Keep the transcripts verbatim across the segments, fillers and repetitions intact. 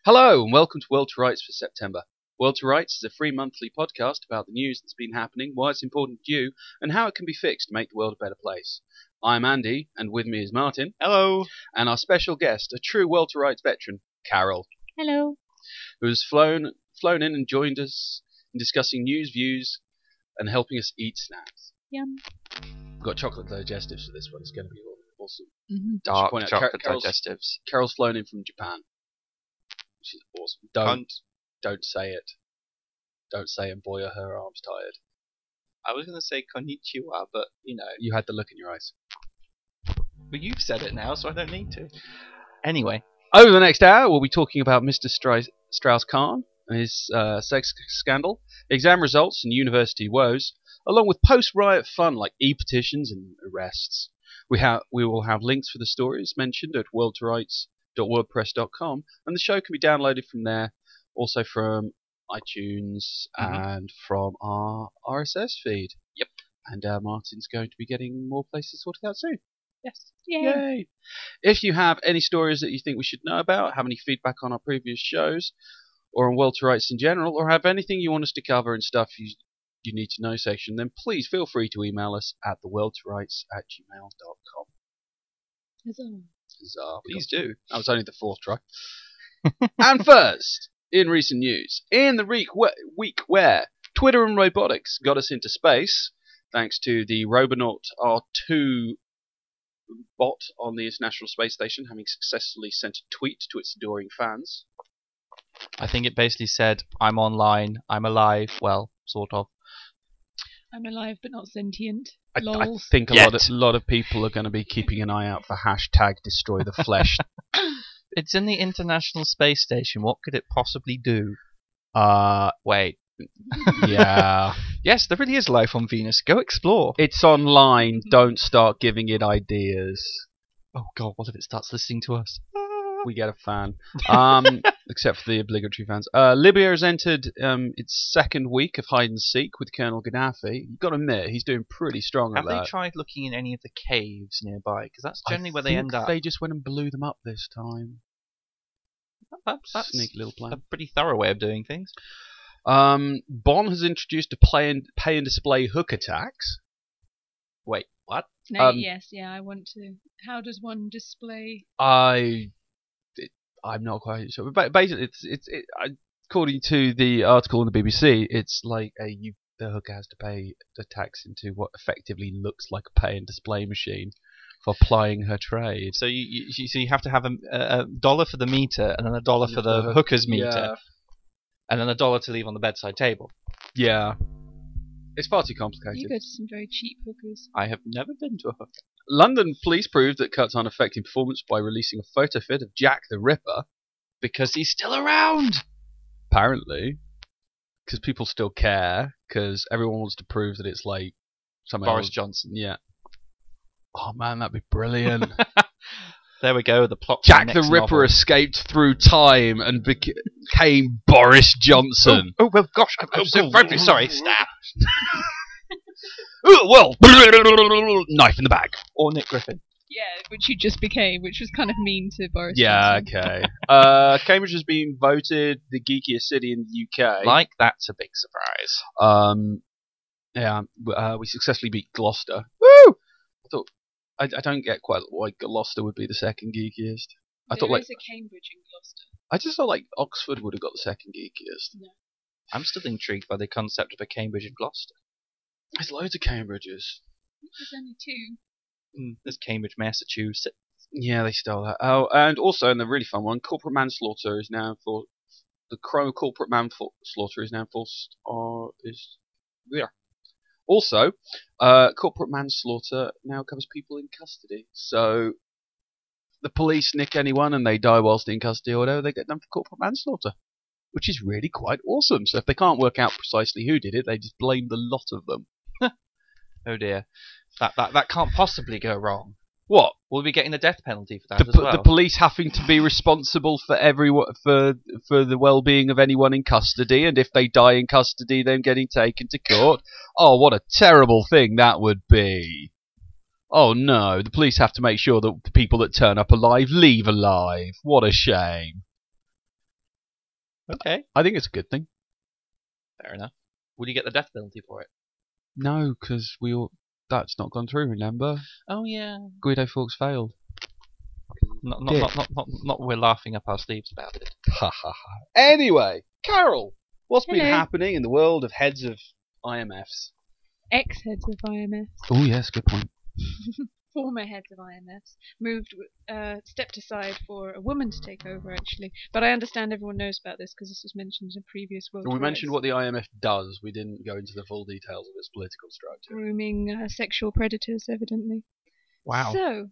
Hello and welcome to World to Rights for September. World to Rights is a free monthly podcast about the news that's been happening, why it's important to you, and how it can be fixed to make the world a better place. I'm Andy, and with me is Martin. Hello. And our special guest, a true World to Rights veteran, Carol. Hello. Who has flown, flown in and joined us in discussing news, views, and helping us eat snacks. Yum. We've got chocolate digestives for this one. It's going to be awesome. Mm-hmm. Dark point out, chocolate Carol's- digestives. Carol's flown in from Japan. Which is awesome. Don't, Cunt. don't say it. Don't say and boy are her arms tired. I was going to say konnichiwa, but, you know. You had the look in your eyes. But you've said it now, so I don't need to. Anyway. Over the next hour, we'll be talking about Mister Stra- Strauss-Kahn and his uh, sex scandal, exam results and university woes, along with post-riot fun like e-petitions and arrests. We, ha- we will have links for the stories mentioned at world to rights dot wordpress dot com, and the show can be downloaded from there, also from iTunes Mhm. and from our R S S feed. Yep. And uh, Martin's going to be getting more places sorted out soon. Yes. Yay. Yay! If you have any stories that you think we should know about, have any feedback on our previous shows, or on World to Rights in general, or have anything you want us to cover and stuff you you need to know section, then please feel free to email us at the world to rights at gmail dot com. Huzzah. Huzzah. We Please got- do. That was only the fourth try. And first, in recent news, in the week, wh- week where Twitter and robotics got us into space, thanks to the Robonaut R two bot on the International Space Station having successfully sent a tweet to its adoring fans. I think it basically said, I'm online, I'm alive. Well, sort of. I'm alive but not sentient. I, I Lols. think a Yet. lot of, lot of people are going to be keeping an eye out for hashtag destroy the flesh. It's in the International Space Station. What could it possibly do? uh, Wait. yeah. Yes, there really is life on Venus. Go explore. It's online. Don't start giving it ideas. Oh god, what if it starts listening to us? We get a fan. Um, except for the obligatory fans. Uh, Libya has entered um, its second week of hide and seek with Colonel Gaddafi. You've got to admit, he's doing pretty strong Have at they that. tried looking in any of the caves nearby? Because that's generally I where they think end up. They just went and blew them up this time. That, that's Sneaky little plan. a pretty thorough way of doing things. Um, Bonn has introduced a play and pay and display hook attacks. Wait, what? No, um, yes, yeah, I want to. How does one display? I, it, I'm not quite sure. But basically, it's it's it, I, according to the article on the B B C, it's like a you the hooker has to pay the tax into what effectively looks like a pay and display machine for plying her trade. So you, you so you have to have a, a dollar for the meter, and then a dollar for the hook- hooker's meter, Yeah, and then a dollar to leave on the bedside table. yeah. It's far too You complicated. go to some very cheap hookers. I have never been to a hooker. London police proved that cuts aren't affecting performance by releasing a photo fit of Jack the Ripper. Because he's still around! Apparently, because people still care, because everyone wants to prove that it's like someone Boris else. Johnson. Yeah. Oh man, that'd be brilliant. There we go, the plot. for Jack the next Ripper novel. escaped through time and beca- became Boris Johnson. Oh, well, gosh, I'm, I'm so very sorry. Stab. Oh, well, knife in the bag. Or Nick Griffin. Yeah, which you just became, which was kind of mean to Boris Yeah, Johnson. okay. uh, Cambridge has been voted the geekiest city in the U K. Like, that's a big surprise. Um, yeah, w- uh, we successfully beat Gloucester. Woo! I thought I, I don't get quite why Gloucester would be the second geekiest. I There thought like is a Cambridge in Gloucester. I just thought like Oxford would have got the second geekiest. I'm still intrigued by the concept of a Cambridge and Gloucester. There's loads of Cambridges. There's only two. Mm, there's Cambridge, Massachusetts. Yeah, they stole that. Oh, and also, and the really fun one, corporate manslaughter is now for the crime of corporate manslaughter is now enforced. Or is yeah. Also, uh, corporate manslaughter now covers people in custody. So, the police nick anyone and they die whilst in custody or whatever, they get done for corporate manslaughter, which is really quite awesome. So, if they can't work out precisely who did it, they just blame the lot of them. Oh dear. That, that, that can't possibly go wrong. What? We'll be getting the death penalty for that The, as p- well. the police having to be responsible for everyone for for the well-being of anyone in custody, and if they die in custody, them getting taken to court. Oh, what a terrible thing that would be! Oh no, the police have to make sure that the people that turn up alive leave alive. What a shame. Okay, I think it's a good thing. fair enough. Would you get the death penalty for it? No, because we all that's not gone through. Remember, Oh yeah. Guido Fawkes failed. Not not, Dick. not not not not we're laughing up our sleeves about it. Ha ha ha. Anyway, Carol, what's been Hello. happening in the world of heads of I M Fs? Ex-heads of I M F, Oh yes, good point. former heads of I M Fs, moved, uh, stepped aside for a woman to take over, actually. But I understand everyone knows about this because this was mentioned in a previous World We mentioned Rise. what the I M F does. We didn't go into the full details of its political structure. Grooming uh, sexual predators, evidently. Wow. So,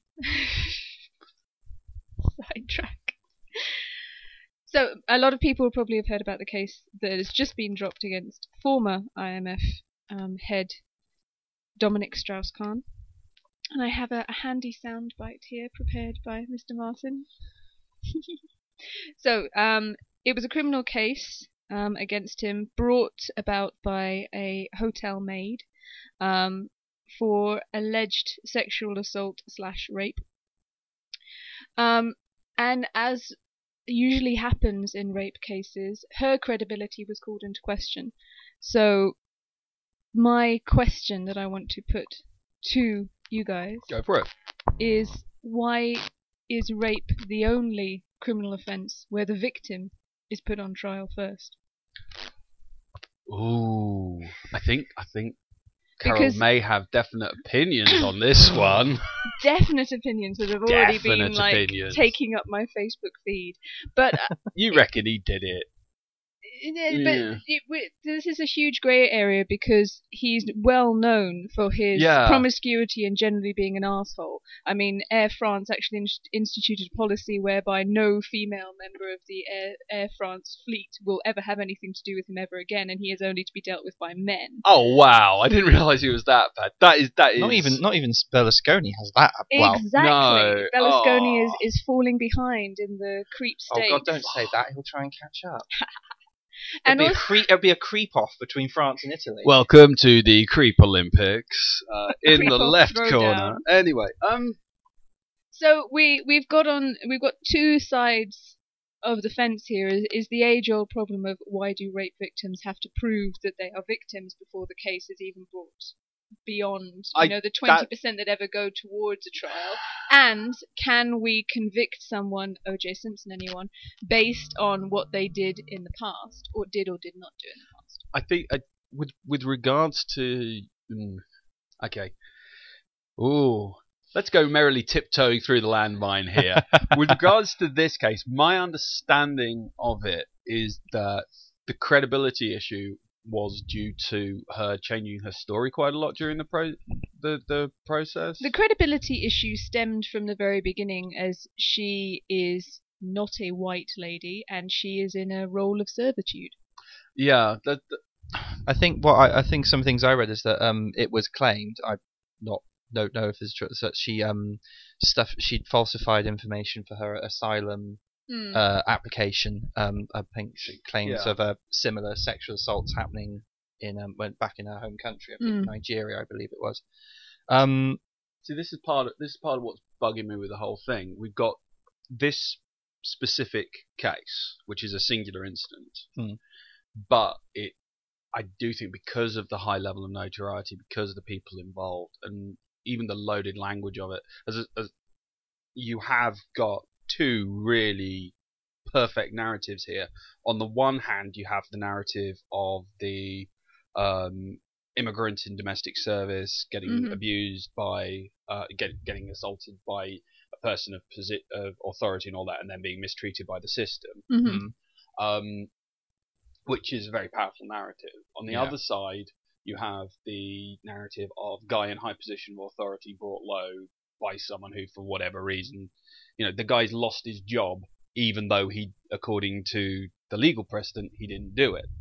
sidetrack. So, a lot of people probably have heard about the case that has just been dropped against former I M F um, head Dominic Strauss-Kahn. And I have a, a handy soundbite here prepared by Mister Martin. So, um, it was a criminal case um, against him brought about by a hotel maid um, for alleged sexual assault slash rape. Um, and as usually happens in rape cases, her credibility was called into question. So, my question that I want to put to you guys Go for it. is, why is rape the only criminal offence where the victim is put on trial first? Ooh, I think I think Carol Because- may have definite opinions on this one. Definite opinions that have already Definite been like opinions. taking up my Facebook feed. But uh, You reckon he did it? Yeah, Yeah. but it, we- this is a huge grey area because he's well known for his Yeah. promiscuity and generally being an arsehole. I mean, Air France actually in- instituted a policy whereby no female member of the Air, Air France fleet will ever have anything to do with him ever again, and he is only to be dealt with by men. Oh wow! I didn't realise he was that bad. That is that is Not even not even Berlusconi has that. Well, Exactly. no. Berlusconi Oh. is, is falling behind in the creep oh state. God, don't say that. He'll try and catch up. And It'll be, a also- creep, it'll be a creep off between France and Italy. Welcome to the Creep Olympics uh, in Creep the off, left throw corner. down. Anyway, um, So we we've got on we've got two sides of the fence here. Is, is the age-old problem of why do rape victims have to prove that they are victims before the case is even brought beyond you I- know the twenty percent that ever go towards a trial, and can we convict someone, O J Simpson, anyone, based on what they did in the past or did or did not do in the past? I think uh, with with regards to mm, okay, ooh, let's go merrily tiptoeing through the landmine here. With regards to this case, my understanding of it is that the credibility issue was due to her changing her story quite a lot during the pro the the process. The credibility issue stemmed from the very beginning, as she is not a white lady and she is in a role of servitude. yeah, that, that- I think what I, I think some things I read is that um it was claimed, I not don't know if it's true, that she um stuff she'd falsified information for her asylum Hmm. uh, application. Um, I think she claims Yeah. of uh, similar sexual assaults happening in um went back in her home country, I think Mm. Nigeria, I believe it was. Um, See, this is part of this is part of what's bugging me with the whole thing. We've got this specific case, which is a singular incident, Hmm. but it, I do think, because of the high level of notoriety, because of the people involved, and even the loaded language of it, as, a, as you have got two really perfect narratives here. On the one hand, you have the narrative of the um, immigrant in domestic service getting Mhm. abused by, uh, get, getting assaulted by a person of, posi- of authority and all that, and then being mistreated by the system, Mhm. um, which is a very powerful narrative. On the Yeah. other side, you have the narrative of guy in high position of authority brought low by someone who, for whatever reason, you know, the guy's lost his job, even though he, according to the legal precedent, he didn't do it.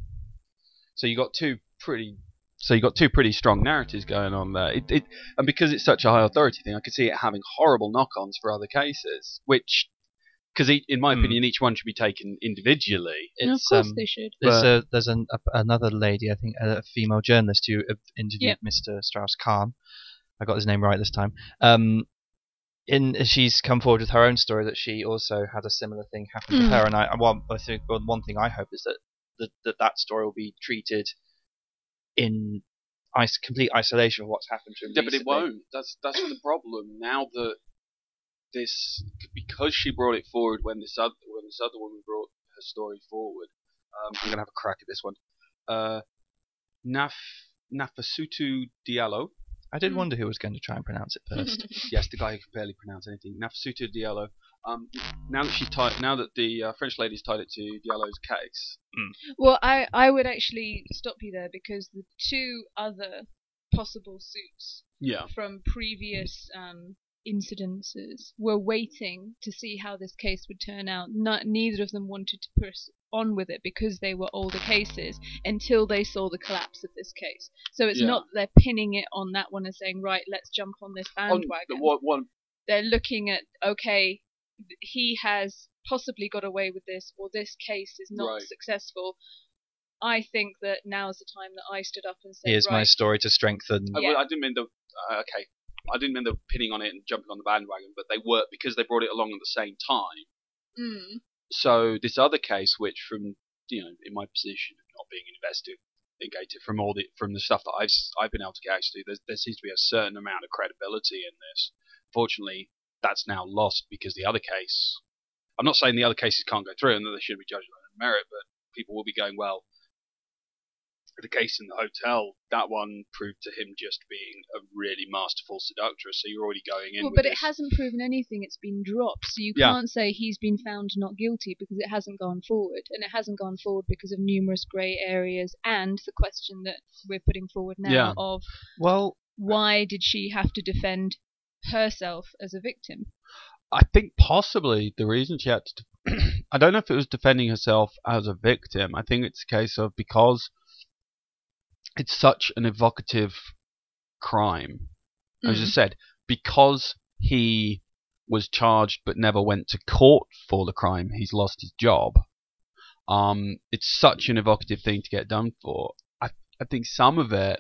So you got two pretty, so you got two pretty strong narratives going on there. It, it, and because it's such a high authority thing, I could see it having horrible knock-ons for other cases. Which, because in my Hmm. opinion, each one should be taken individually. And of it's course um, they should. There's But- a there's an, a, another lady, I think, a female journalist who uh, interviewed Yep. Mister Strauss-Kahn. I got his name right this time. Um, in she's come forward with her own story that she also had a similar thing happen to Mm. her, and I well, I think well, one thing I hope is that that that, that story will be treated in is- complete isolation of what's happened to him. Yeah, but it recently. won't. That's that's the problem. Now that this, because she brought it forward when this other when this other woman brought her story forward. Um, I'm gonna have a crack at this one. Uh, Naf Nafasutu Diallo. I did Mm. wonder who was going to try and pronounce it first. Yes, the guy who can barely pronounce anything. Nafasutu Diallo. Um, now that she tied, now that the uh, French lady's tied it to Diallo's case. Well, I, I would actually stop you there because the two other possible suits Yeah. from previous um, incidences were waiting to see how this case would turn out. Not, neither of them wanted to push on with it because they were older cases until they saw the collapse of this case. So it's Yeah. not that they're pinning it on that one and saying, right, let's jump on this On bandwagon. the one, one They're looking at, okay, he has possibly got away with this, or this case is not Right. successful. I think that now's the time that I stood up and said, Here's right, my story to strengthen. I, Yeah. I didn't mean the uh, okay. I didn't mean the pinning on it and jumping on the bandwagon, but they were because they brought it along at the same time. mm, So this other case, which from you know, in my position of not being investigated from all the from the stuff that I've I've been able to get actually, there there seems to be a certain amount of credibility in this. Fortunately, that's now lost because the other case. I'm not saying the other cases can't go through and that they should be judged on merit, but people will be going, well, the case in the hotel, that one proved to him just being a really masterful seductress. So you're already going in. well, with but it this. hasn't proven anything. It's been dropped, so you Yeah. can't say he's been found not guilty because it hasn't gone forward, and it hasn't gone forward because of numerous grey areas and the question that we're putting forward now Yeah. of Well, why did she have to defend herself as a victim? I think possibly the reason she had to. I don't know if it was defending herself as a victim. I think it's a case of because it's such an evocative crime. As I Mm. said, because he was charged but never went to court for the crime, he's lost his job. Um, it's such an evocative thing to get done for. I I think some of it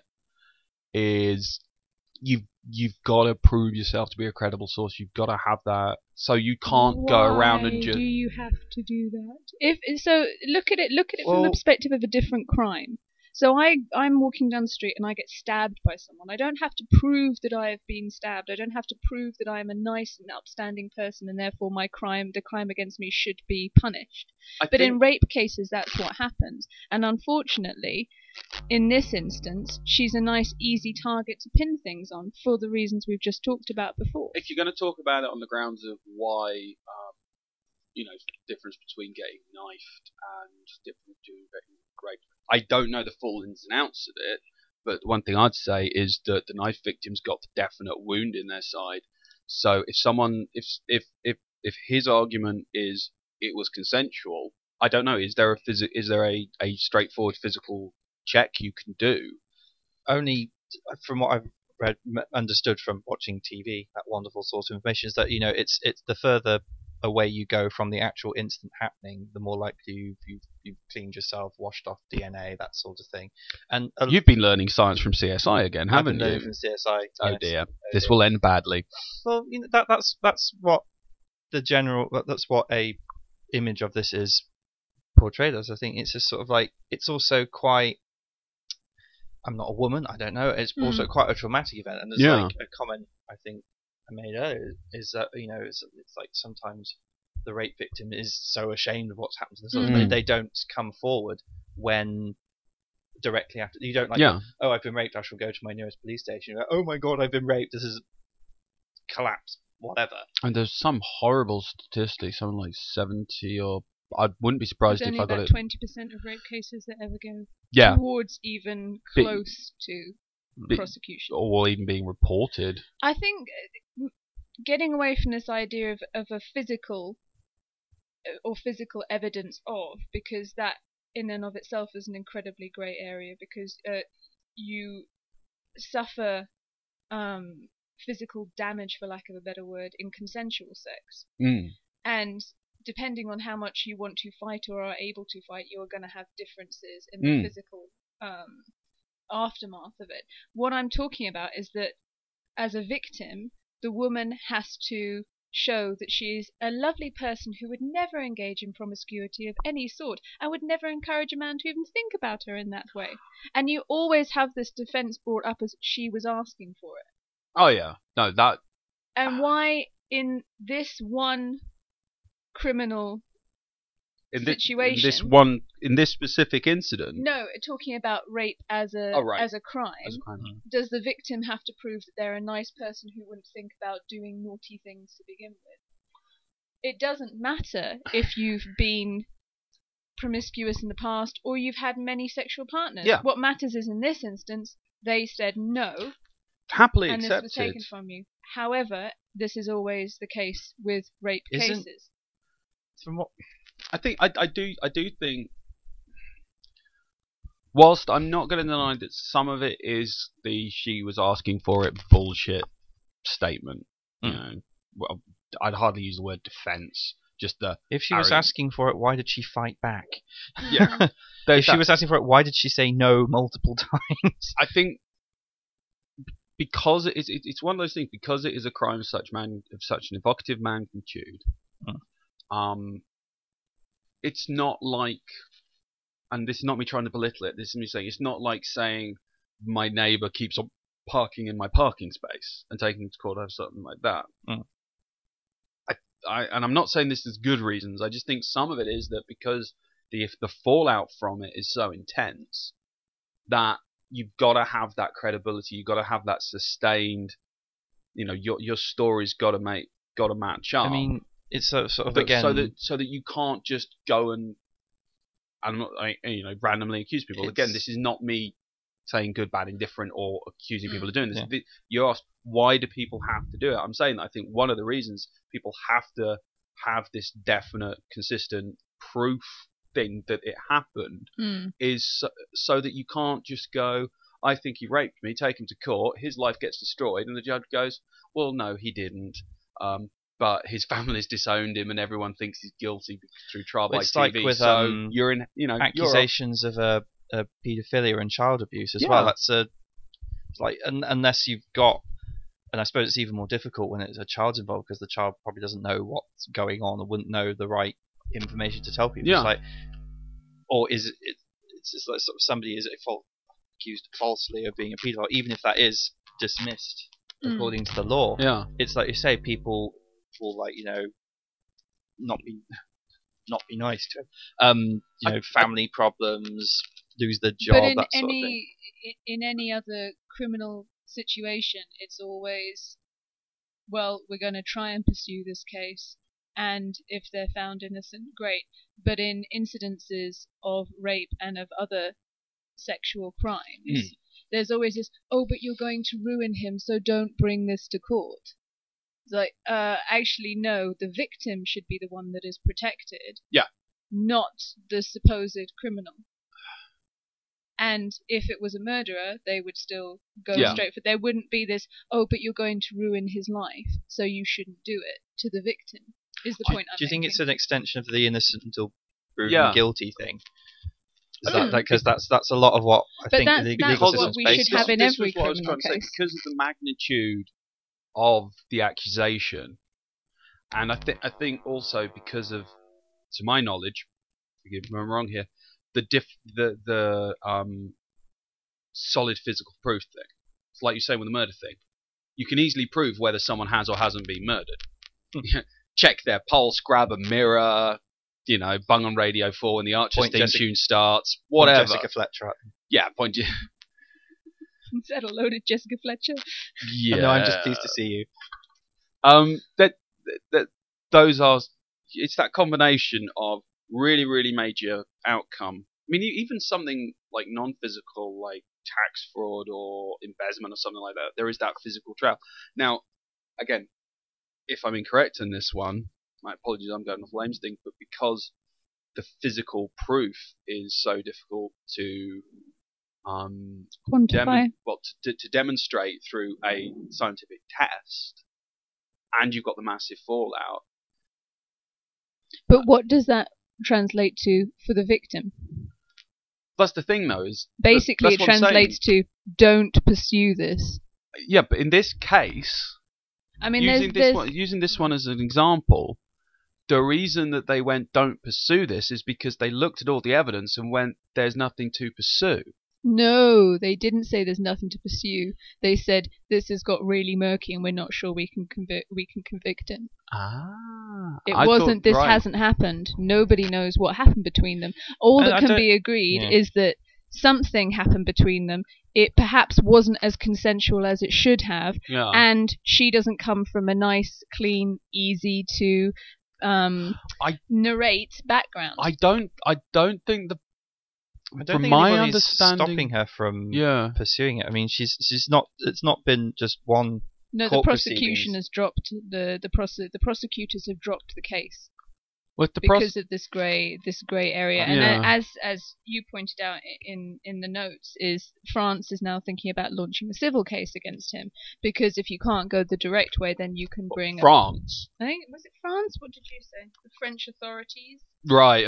is you've you've got to prove yourself to be a credible source. You've got to have that, so you can't go around and Why just. do you have to do that? If so, look at it. Look at it from the Well- perspective of a different crime. So I, I'm walking down the street and I get stabbed by someone. I don't have to prove that I have been stabbed. I don't have to prove that I am a nice and upstanding person and therefore my crime, the crime against me, should be punished. I But in think- rape cases, that's what happens. And unfortunately, in this instance, she's a nice, easy target to pin things on for the reasons we've just talked about before. if you're going to talk about it on the grounds of why, um, you know, difference between getting knifed and different doing getting raped, I don't know the full ins and outs of it. But one thing I'd say is that the knife victim's got the definite wound in their side. So if someone, if if if if his argument is it was consensual, I don't know. Is there a phys- Is there a, a straightforward physical check you can do? only from what I've read, m- understood from watching T V, that wonderful source of information is that you know it's it's the further away you go from the actual incident happening, the more likely you've you've, you've cleaned yourself, washed off D N A, that sort of thing. And a, You've been learning science from C S I again, I've haven't been learning you? from C S I. Oh yes. dear, Oh this dear. will end badly. Well, you know that that's that's what the general that- that's what a image of this is portrayed as. I think it's just sort of like it's also quite. I'm not a woman. I don't know. It's Mm. also quite a traumatic event, and there's Yeah. like a comment I think I made earlier is that you know it's, it's like sometimes the rape victim is so ashamed of what's happened to themselves Mm. they, they don't come forward when directly after you don't like Yeah. oh I've been raped I shall go to my nearest police station. You're like, oh my god I've been raped, this is collapse whatever. And there's some horrible statistic, something like seventy or I wouldn't be surprised There's if only I got about it. twenty percent of rape cases that ever go Yeah, towards even Be- close to be- prosecution. or even being reported. I think uh, getting away from this idea of, of a physical uh, or physical evidence of, because that in and of itself is an incredibly grey area, because uh, you suffer um, physical damage, for lack of a better word, in consensual sex. Mm. And depending on how much you want to fight or are able to fight, you're going to have differences in the Mm. physical um, aftermath of it. What I'm talking about is that as a victim, the woman has to show that she is a lovely person who would never engage in promiscuity of any sort and would never encourage a man to even think about her in that way. And you always have this defense brought up as she was asking for it. Oh yeah, no that. And why in this one criminal In this, situation? in this one, in this specific incident. No, talking about rape as a Oh, right. as a crime. As a crime. Does the victim have to prove that they're a nice person who wouldn't think about doing naughty things to begin with? It doesn't matter if you've been promiscuous in the past or you've had many sexual partners. Yeah. What matters is in this instance, they said no, Happily and accepted. this was taken from you. However, this is always the case with rape Isn't- cases. From what I think I, I do I do think, whilst I'm not going to deny that some of it is the she was asking for it bullshit statement. You Mm. know, well, I'd hardly use the word defense. Just the if she was arrogant- asking for it, why did she fight back? Yeah. If she that- was asking for it, why did she say no multiple times? I think because it is, it, it's one of those things. Because it is a crime of such man of such an evocative magnitude. Mm. Um, it's not like, and this is not me trying to belittle it. This is me saying it's not like saying my neighbour keeps on parking in my parking space and taking to court or something like that. Mm. I, I, and I'm not saying this is good reasons. I just think some of it is that because the if the fallout from it is so intense that you've got to have that credibility. You've got to have that sustained. You know, your your story's got to make got to match up. I mean, it's sort of, sort of But again. so that so that you can't just go and and not like, you know randomly accuse people. Again, It's- this is not me saying good, bad, indifferent, or accusing people of doing this. Yeah. The- You asked why do people have to do it? I'm saying that I think one of the reasons people have to have this definite, consistent proof thing that it happened Mm. is so, so that you can't just go, I think he raped me, take him to court, his life gets destroyed, and the judge goes, well, no, he didn't. Um, but his family's disowned him, and everyone thinks he's guilty through trial by It's T V. like with, so um, you're in, you know, you're accusations of a, a paedophilia and child abuse as Yeah. well. That's a like un, unless you've got, and I suppose it's even more difficult when it's a child's involved because the child probably doesn't know what's going on or wouldn't know the right information to tell people. Yeah. It's like, or is it? it it's just like sort of somebody is fal- accused falsely of being a paedophile, even if that is dismissed Mm. according to the law. yeah, It's like you say, people will like you know not be not be nice to him. Um, you I- know, family problems, lose their job, But in that sort of thing. any i- in any other criminal situation, it's always, well, we're going to try and pursue this case, and if they're found innocent, great. But in incidences of rape and of other sexual crimes, Mm. there's always this, oh, but you're going to ruin him, so don't bring this to court. It's like, uh, actually, no, the victim should be the one that is protected. Yeah. Not the supposed criminal. And if it was a murderer, they would still go Yeah. straight for. There wouldn't be this, oh, but you're going to ruin his life, so you shouldn't do it to the victim, is the Do, point I'm do you think making. it's an extension of the innocent until proven Yeah. guilty thing? Is Mm. that because that's that's a lot of what I But think that's- the that's legal what system's we based should have on. in this every was what I was criminal trying to say, case. because of the magnitude of the accusation, and I think I think also because of, to my knowledge, forgive me if I'm wrong here, the diff the the um solid physical proof thing. It's like you say with the murder thing. You can easily prove whether someone has or hasn't been murdered. Check their pulse, grab a mirror, you know, bung on Radio four when the Archer's Point theme Jessica- tune starts, Point whatever. Jessica Fletcher. at them. Yeah, point you. Instead of loaded Jessica Fletcher. Yeah. No, I'm just pleased to see you. Um, that, that that those are. It's that combination of really, really major outcome. I mean, e- even something like non-physical, like tax fraud or embezzlement or something like that. There is that physical trail. Now, again, if I'm incorrect in this one, my apologies, I'm going off Lame's thing, but because the physical proof is so difficult to um, Quantify. demon- well, to, to demonstrate through a scientific test, and you've got the massive fallout. But what does that translate to for the victim? That's the thing, though, is Basically, that's it what I'm saying. translates to don't pursue this. Yeah, but in this case, I mean, using there's, this there's one, using this one as an example, the reason that they went don't pursue this is because they looked at all the evidence and went, there's nothing to pursue. no, they didn't say there's nothing to pursue. They said this has got really murky and we're not sure we can convict we can convict him. Ah, It I wasn't thought- this right. hasn't happened. Nobody knows what happened between them. All And that I can don't- be agreed yeah. is that something happened between them. It perhaps wasn't as consensual as it should have, Yeah. and she doesn't come from a nice, clean, easy to um, I- narrate background. I don't. I don't think the. I don't From think my anybody's understanding- stopping her from Yeah. pursuing it. I mean, she's she's not. It's not been just one. no, the court prosecution proceedings. has dropped the the prose- the prosecutors have dropped the case. With the pros- because of this grey this grey area. And Yeah. uh, as as you pointed out i- in in the notes, is France is now thinking about launching a civil case against him, because if you can't go the direct way, then you can bring. France. I think was it France? What did you say? The French authorities? Right.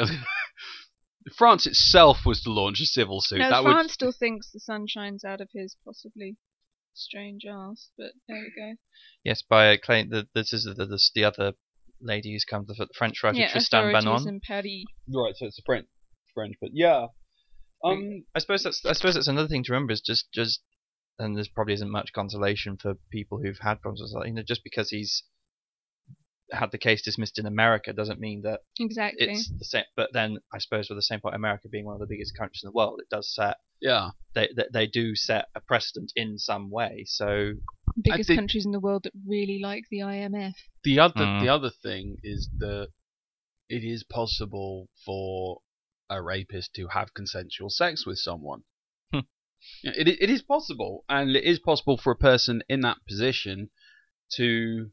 France itself was to launch a civil suit. No, that France still thinks the sun shines out of his possibly strange ass. But there we go. Yes, by a claim that this is the, this, the other lady who's come, the, the French writer Yeah, Tristan authorities Banon. in Paris. would. Right. So it's a French. French, but yeah. Um. I suppose that's I suppose that's another thing to remember is just just and there probably isn't much consolation for people who've had problems with that. You know, just because he's had the case dismissed in America doesn't mean that Exactly. it's the same. But then I suppose with the same point, America being one of the biggest countries in the world, it does set Yeah. they they, they do set a precedent in some way. So Biggest think- countries in the world that really like the I M F. The other Mm. the other thing is that it is possible for a rapist to have consensual sex with someone. Hmm. Yeah, It it is possible, and it is possible for a person in that position to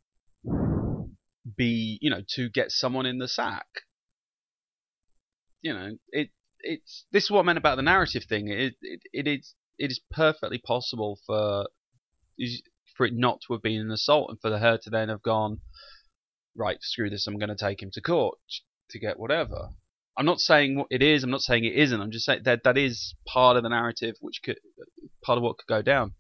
be, you know, to get someone in the sack. You know, it it's this is what I meant about the narrative thing. It it, it is it is perfectly possible for is- for it not to have been an assault, and for her to then have gone, right, screw this, I'm going to take him to court to get whatever. I'm not saying what it is. I'm not saying it isn't. I'm just saying that that is part of the narrative, which could part of what could go down.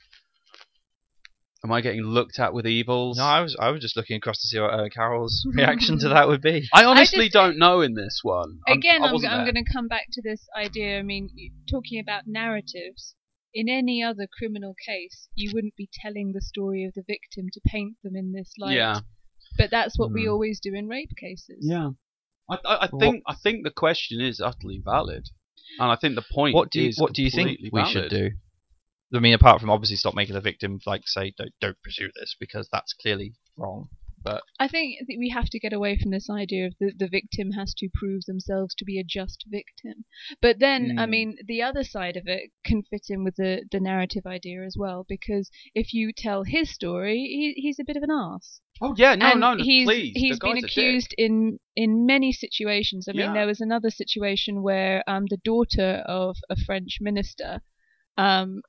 Am I getting looked at with evils? no, I was I was just looking across to see what uh, Carol's reaction to that would be. I honestly just- don't know in this one. I'm- Again, I I'm, wasn't I'm there. going to come back to this idea. I mean, y- talking about narratives, in any other criminal case, you wouldn't be telling the story of the victim to paint them in this light. Yeah. But that's what we Hmm. always do in rape cases. Yeah. I, I, I think I think the question is utterly valid, and I think the point What do you, is what do you think completely we valid. should do? I mean, apart from obviously stop making the victim like say don't don't pursue this because that's clearly wrong. But I think that we have to get away from this idea of the, the victim has to prove themselves to be a just victim. But then, I Hmm. mean, the other side of it can fit in with the, the narrative idea as well, because if you tell his story, he, he's a bit of an arse. Oh yeah, no, and no, no, he's, please. He's the been guy's a accused in in many situations. I mean, Yeah. there was another situation where um, the daughter of a French minister um,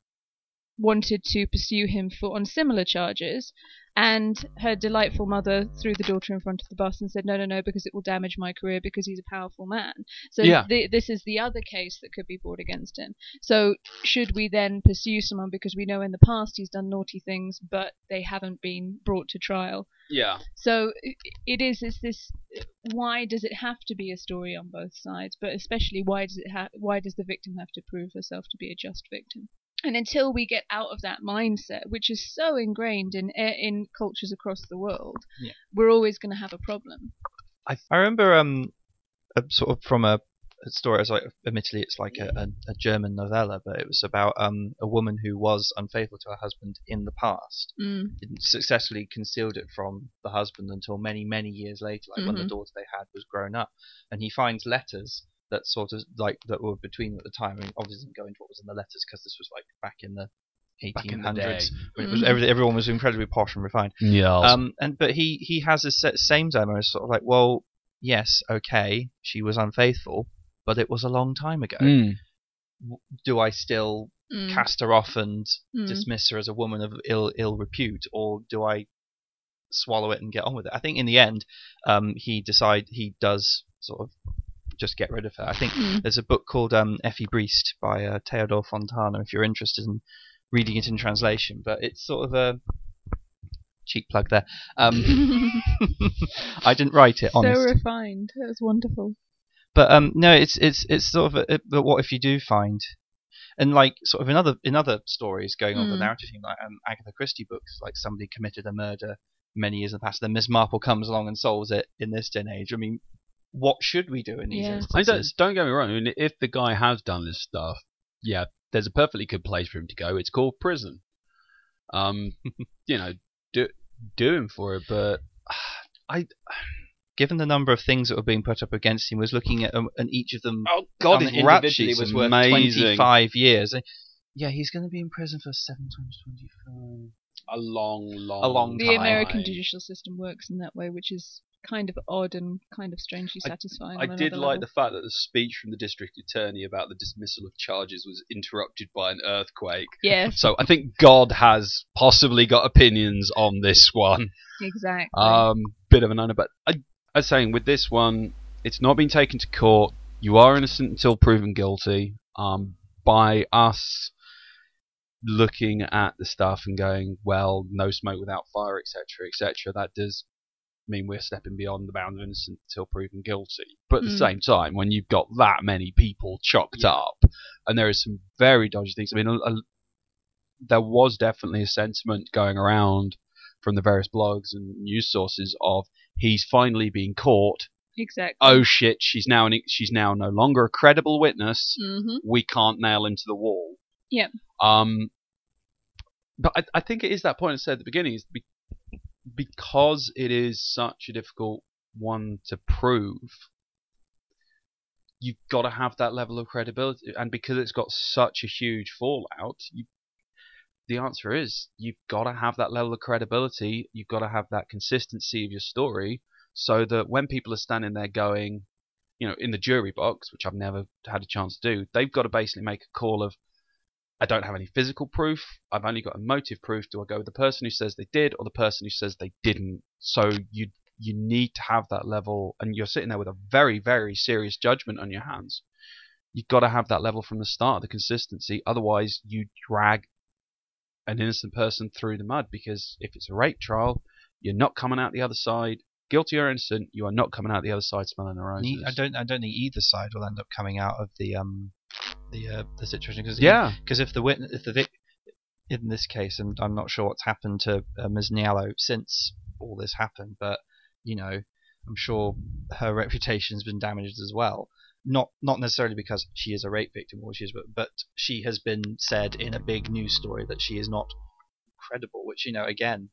wanted to pursue him for on similar charges, and her delightful mother threw the daughter in front of the bus and said, "No, no, no, because it will damage my career because he's a powerful man." So Yeah. th- this is the other case that could be brought against him. So should we then pursue someone because we know in the past he's done naughty things, but they haven't been brought to trial? Yeah. So i- it is is this why does it have to be a story on both sides, but especially why does it ha- why does the victim have to prove herself to be a just victim? And until we get out of that mindset, which is so ingrained in in cultures across the world, Yeah. we're always going to have a problem. I I remember um a, sort of from a, a story. It's like admittedly it's like a, a, a German novella, but it was about um a woman who was unfaithful to her husband in the past. Mm. Didn't successfully concealed it from the husband until many many years later, like when the Mhm. daughter they had was grown up, and he finds letters that sort of like that were between them at the time. I mean, obviously didn't go into what was in the letters because this was like back in the Back eighteen in the day. hundreds when it was Mhm. every, everyone was incredibly posh and refined. Yeah. Um, and but he he has a se- same dilemma. It's sort of like, well, yes, okay, she was unfaithful, but it was a long time ago. Mm. W- Do I still Mm. cast her off and Mm. dismiss her as a woman of ill ill repute, or do I swallow it and get on with it? I think in the end, um, he decide he does sort of just get rid of her. I think Mm. there's a book called um, Effie Briest by uh, Theodore Fontana, if you're interested in reading it in translation. But it's sort of a cheek plug there. Um, I didn't write it, so honestly. refined. That was wonderful. But um, no, it's it's it's sort of. A, it, but what if you do find, and like sort of in other in other stories going on Mm. the narrative theme, like um, Agatha Christie books, like somebody committed a murder many years in the past, then Miss Marple comes along and solves it in this day and age. I mean, what should we do in these Yeah. I mean, don't, instances? don't get me wrong. I mean, if the guy has done this stuff, yeah, there's a perfectly good place for him to go. It's called prison. Um, you know, do do him for it. But I, Given the number of things that were being put up against him, was looking at um, and each of them oh god, on his the rap individually sheets was worth amazing. twenty-five years. And, yeah, he's going to be in prison for seven times twenty-five. A long, long, A long The time. American judicial system works in that way, which is kind of odd and kind of strangely I- satisfying. I on did another like level. the fact that the speech from the district attorney about the dismissal of charges was interrupted by an earthquake. Yes, So I think God has possibly got opinions on this one. exactly. Um, bit of an under, but I, I was saying with this one, it's not been taken to court. You are innocent until proven guilty. Um, by us looking at the stuff and going, well, no smoke without fire, et cetera, et cetera. That does mean we're stepping beyond the bounds of innocent until proven guilty. But at the Mm. same time, when you've got that many people chocked Yeah. up, and there is some very dodgy things. I mean, a, a, there was definitely a sentiment going around from the various blogs and news sources of he's finally being caught. exactly. Oh shit, she's now an, she's now no longer a credible witness. hmm We can't nail him to the wall. Yep. Um, but I, I think it is that point I said at the beginning is be, because it is such a difficult one to prove. You've got to have that level of credibility, and because it's got such a huge fallout, you, the answer is you've got to have that level of credibility. You've got to have that consistency of your story, so that when people are standing there going, you know, in the jury box, which I've never had a chance to do, they've got to basically make a call of, I don't have any physical proof. I've only got emotive proof. Do I go with the person who says they did or the person who says they didn't? So you you need to have that level, and you're sitting there with a very, very serious judgment on your hands. You've got to have that level from the start, the consistency. Otherwise, you drag an innocent person through the mud, because if it's a rape trial, you're not coming out the other side. Guilty or innocent, you are not coming out the other side smelling the roses. Ne- I don't. I don't think either side will end up coming out of the um the uh, the situation because Yeah. because if the witness if the vic in this case, and I'm not sure what's happened to uh, Miz Niallo since all this happened, but you know, I'm sure her reputation's been damaged as well. Not not necessarily because she is a rape victim or she is, but but she has been said in a big news story that she is not credible, which you know again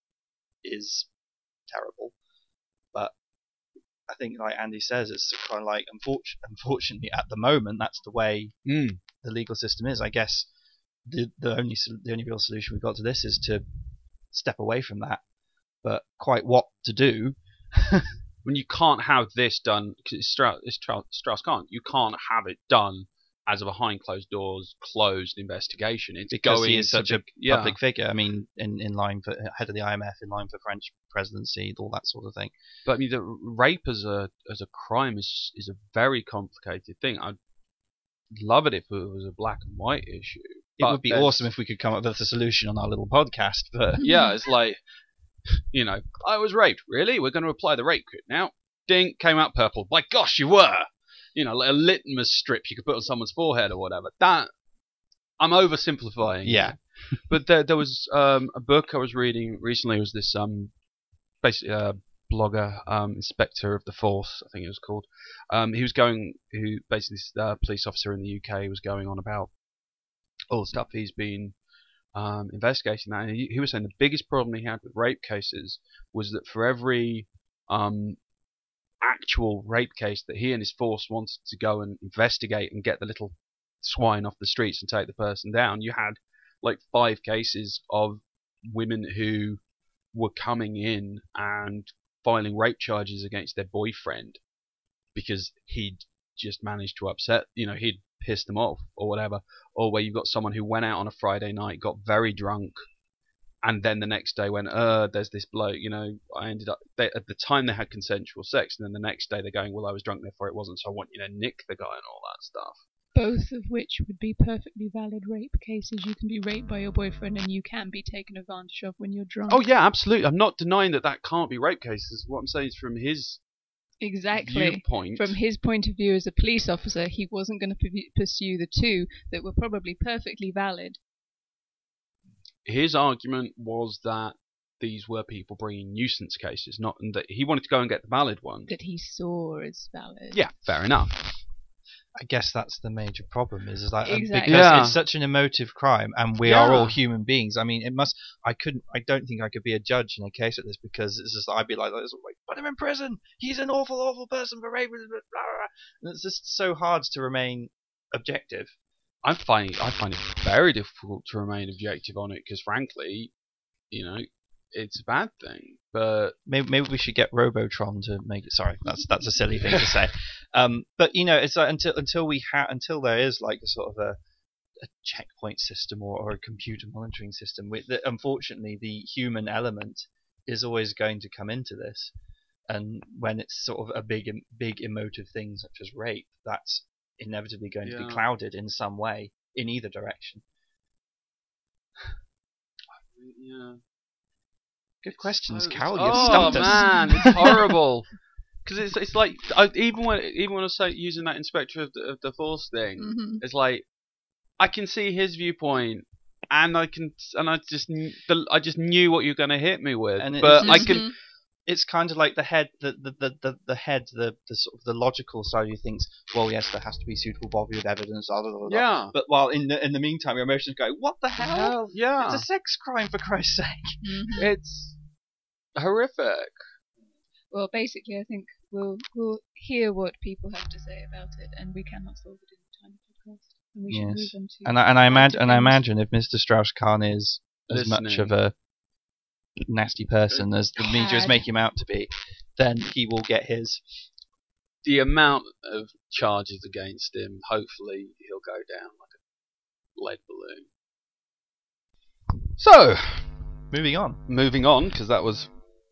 is terrible. But I think, like Andy says, it's kind of like unfortunately, unfortunately at the moment that's the way Mm. the legal system is. I guess the the only sol- the only real solution we've got to this is to step away from that. But quite what to do? When you can't have this done, because it's Strauss, it's Strauss, Strauss-Kahn, you can't have it done as a behind closed doors, closed investigation. It's Because going he is into such a big- yeah. public figure. I mean, in, in line for head of the I M F, in line for French presidency, all that sort of thing. But I mean, the rape as a as a crime is is a very complicated thing. I'd love it if it was a black and white issue. It But would be there's- awesome if we could come up with a solution on our little podcast, but Yeah, it's like, you know, I was raped. Really? We're going to apply the rape kit now. Ding, came out purple. By gosh, you were. You know, like a litmus strip you could put on someone's forehead or whatever. That I'm oversimplifying. Yeah. But there, there was um, a book I was reading recently. It was this um, basically a blogger, um, Inspector of the Force, I think it was called. Um, he was going, who basically this uh, police officer in the U K was going on about all the stuff he's been um, investigating. That, and he, he was saying the biggest problem he had with rape cases was that for every um, actual rape case that he and his force wanted to go and investigate and get the little swine off the streets and take the person down, you had like five cases of women who were coming in and filing rape charges against their boyfriend because he'd just managed to upset, you know, he'd pissed them off or whatever. Or where you've got someone who went out on a Friday night, got very drunk, and then the next day when uh there's this bloke, you know, I ended up they, at the time they had consensual sex, and then the next day they're going, well, I was drunk, therefore it wasn't, so I want you to nick the guy and all that stuff. Both of which would be perfectly valid rape cases. You can be raped by your boyfriend and you can be taken advantage of when you're drunk. Oh yeah, absolutely. I'm not denying that that can't be rape cases. What I'm saying is from his Exactly. viewpoint. From his point of view as a police officer, he wasn't going to p- pursue the two that were probably perfectly valid. His argument was that these were people bringing nuisance cases, not and that he wanted to go and get the valid one. That he saw as valid. Yeah, fair enough. I guess that's the major problem is, is like um, Exactly. because Yeah. it's such an emotive crime and we Yeah. are all human beings. I mean, it must. I couldn't. I don't think I could be a judge in a case like this because it's just I'd be like, like put him in prison. He's an awful, awful person for rape. Blah, blah, blah. And it's just so hard to remain objective. I'm finding I find it very difficult to remain objective on it because, frankly, you know, it's a bad thing. But Maybe, maybe we should get Robotron to make it. Sorry, that's that's a silly thing to say. Um, but you know, it's like until until we ha- until there is like a sort of a, a checkpoint system or, or a computer monitoring system. With the, unfortunately, the human element is always going to come into this, and when it's sort of a big em- big emotive thing such as rape, that's inevitably going to Yeah. be clouded in some way in either direction. yeah. Good questions, So- Cal. You oh stumped us. man, it's horrible. Because it's it's like I, even when even when I was like, using that Inspector of the, of the Force thing, Mm-hmm. it's like I can see his viewpoint, and I can and I just kn- the, I just knew what you're gonna hit me with, And it- but I it's- can It's kind of like the head, the the, the, the, the head, the, the sort of the logical side of you thinks, well, yes, there has to be suitable body of evidence, blah, blah, blah, blah. yeah But while in the in the meantime, your emotions go, what the hell? hell yeah It's a sex crime, for Christ's sake. Mm-hmm. it's horrific. Well, basically, I think we'll we'll hear what people have to say about it, and we cannot solve it in a tiny podcast. And we should Yes. move on to. And I, and I imagine and I things. imagine if Mister Strauss-Kahn is as much Listening. of a nasty person as the media is Cad. making him out to be, then he will get his. The amount of charges against him, hopefully he'll go down like a lead balloon. So, Moving on. moving on, because that was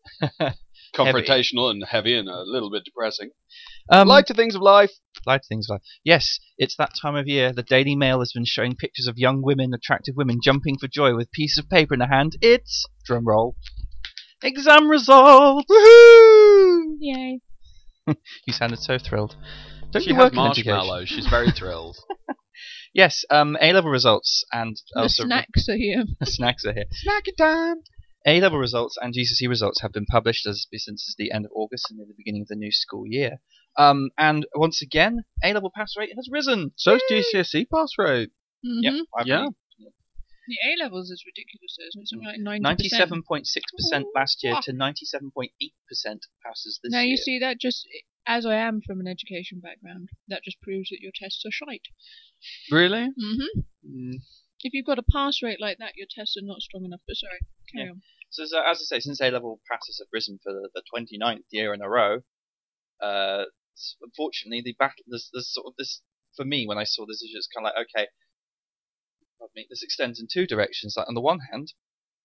confrontational and heavy and a little bit depressing. Um, Lighter things of life. Light things like yes, it's that time of year. The Daily Mail has been showing pictures of young women, attractive women, jumping for joy with pieces of paper in their hand. It's drum roll. Exam results. Woohoo! Yay! You sounded so thrilled. Don't She you has work in education? marshmallows. She's very thrilled. Yes. Um. A level results and The also snacks are here. snacks are here. Snacky time. A level results and G C S E results have been published as since the end of August and near the beginning of the new school year. Um. And once again, A level pass rate has risen. So's G C S E pass rate. Mm-hmm. Yep. I Yeah. believe. The A levels is ridiculous, isn't it? Something like ninety percent. ninety-seven point six percent last year Wow. to ninety-seven point eight percent passes this Now year. you see that just as I am from an education background, that just proves that your tests are shite. Really? Mm-hmm. Mm. If you've got a pass rate like that, your tests are not strong enough. But sorry, carry Yeah. on. So, so as I say, since A-level passes have risen for the, the twenty-ninth year in a row, uh, s- unfortunately, the battle, there's, there's sort of this, for me, when I saw this issue, it's kind of like, okay, pardon me, this extends in two directions. Like, on the one hand,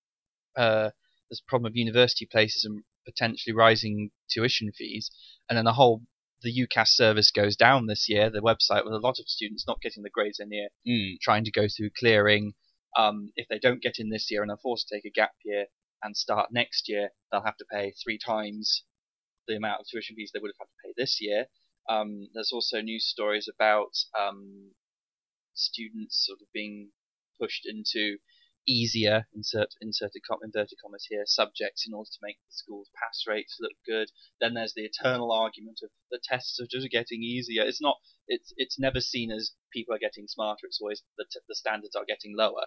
uh, there's a problem of university places and potentially rising tuition fees, and then the whole, the UCAS service goes down this year, the website, with a lot of students not getting the grades in year, Mm. trying to go through clearing. Um, if they don't get in this year and are forced to take a gap year and start next year, they'll have to pay three times the amount of tuition fees they would have had to pay this year. Um, there's also news stories about um, students sort of being pushed into easier, insert inserted com- inverted commas here, subjects in order to make the school's pass rates look good. Then there's the eternal argument of the tests are just getting easier. It's not. It's it's never seen as people are getting smarter. It's always the t- the standards are getting lower.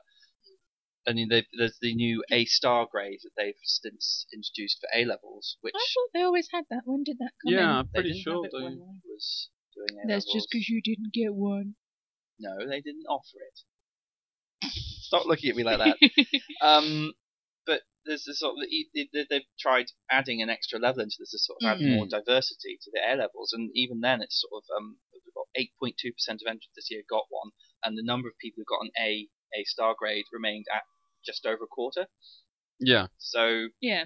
I mean, they've- there's the new A star grade that they've since introduced for A levels, which I thought they always had that. When did that come Yeah, in? I'm they pretty didn't sure have it they. when I was doing A That's levels. just because you didn't get one. No, they didn't offer it. Stop looking at me like that. Um, but there's this sort of they- they- they've tried adding an extra level into this to sort of add Mm. more diversity to the A levels, and even then it's sort of um we've got eight point two percent of entrants this year got one, and the number of people who got an A A star grade remained at just over a quarter. Yeah. So Yeah.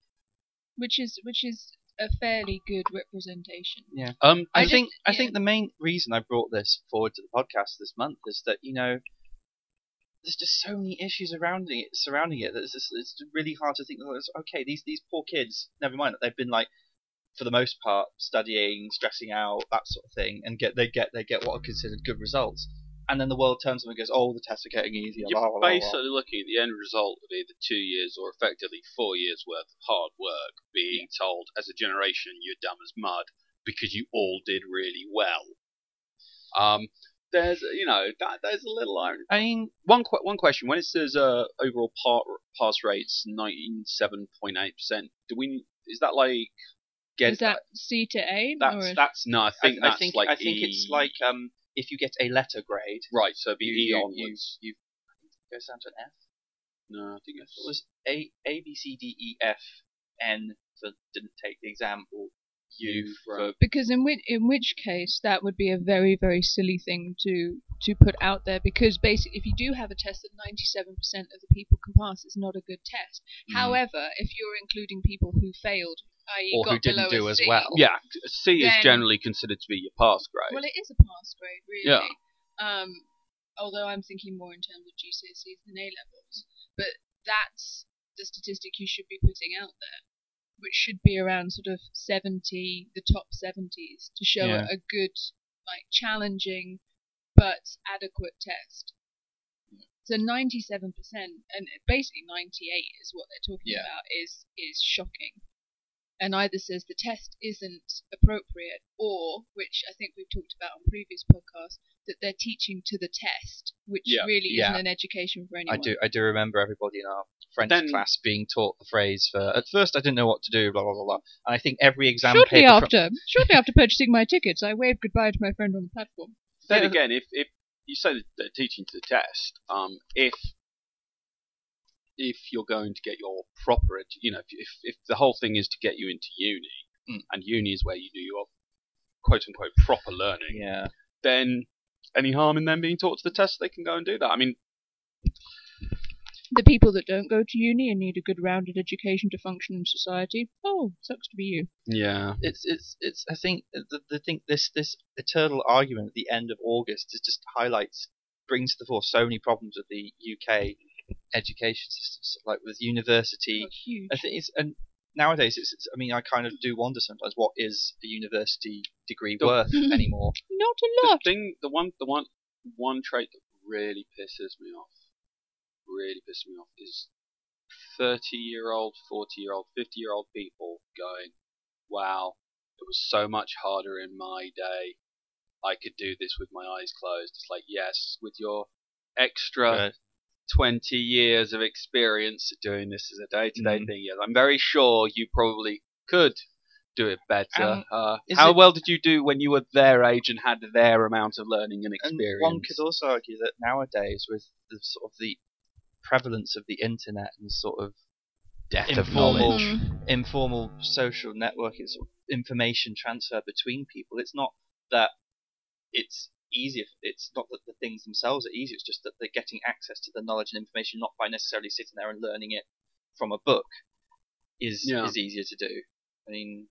Which is which is a fairly good representation. yeah, Um. I, I just- think I yeah. think the main reason I brought this forward to the podcast this month is that you know there's just so many issues surrounding it surrounding it that it's just, it's really hard to think. Oh, it's, okay, these these poor kids. Never mind that they've been like for the most part studying, stressing out, that sort of thing, and get they get they get what are considered good results. And then the world turns to them and goes, "Oh, the tests are getting easier." You're blah, blah, blah, blah. basically looking at the end result of either two years or effectively four years worth of hard work being told as a generation you're dumb as mud because you all did really well. Um, there's you know that there's a little irony. I mean, One qu- one question: when it says uh, overall par- pass rates ninety-seven point eight percent, do we is that like get Is that C to A? that's or that's no? I think I, that's I think like I think E- it's like um if you get a letter grade, right. So it'd be you E you, you, onwards. you it goes down to an F. No, I think it's It was A A B C D E F N for didn't take the exam, or U for Because in which in which case that would be a very very silly thing to to put out there, because basically if you do have a test that ninety-seven percent of the people can pass, it's not a good test. Mm. However, if you're including people who failed, that is or got who didn't below do a as C, well. yeah. C is Then- generally considered to be your pass grade. well, it is a pass grade, really. Yeah. Um, although I'm thinking more in terms of G C S Es than A levels, but that's the statistic you should be putting out there, which should be around sort of seventy, the top seventies, to show Yeah. a, a good, like, challenging but adequate test. So ninety-seven percent, and basically ninety-eight is what they're talking Yeah. about, is is shocking. And either says the test isn't appropriate, or, which I think we've talked about on previous podcasts, that they're teaching to the test, which Yeah. really Yeah. isn't an education for I anyone. do I do remember everybody in our French Then- class being taught the phrase for at first I didn't know what to do, blah blah blah blah. And I think every exam Shortly paper from- after, shortly after purchasing my tickets, I waved goodbye to my friend on the platform. Then Yeah. again, if, if you say that they're teaching to the test, um, if if you're going to get your proper, edu- you know, if, if if the whole thing is to get you into uni, Mm. and uni is where you do your quote unquote proper learning, yeah. then any harm in them being taught to the test, they can go and do that. I mean, The people that don't go to uni and need a good rounded education to function in society, oh, sucks to be you. yeah, It's it's it's. I think the the thing this this eternal argument at the end of August is just highlights brings to the fore so many problems with the U K education system, so, like with university. Oh, huge. I think it's and nowadays it's, it's. I mean, I kind of do wonder sometimes what is a university degree The- worth anymore. Not a the lot. thing, the one, the one, one trait that really pisses me off, really pisses me off, is thirty-year-old, forty-year-old, fifty-year-old people going, "Wow, it was so much harder in my day. I could do this with my eyes closed." It's like, yes, with your extra But twenty years of experience doing this as a day-to-day Mm. thing, yes, I'm very sure you probably could do it better. Um, uh, is how it- well did you do when you were their age and had their amount of learning and and experience? one could also argue that nowadays, with the sort of the prevalence of the internet and sort of Death of informal knowledge. Mhm. informal social networking, sort of information transfer between people, it's not that it's easier. It's not that the things themselves are easier. It's just that they're getting access to the knowledge and information not by necessarily sitting there and learning it from a book is Yeah. is easier to do. I mean,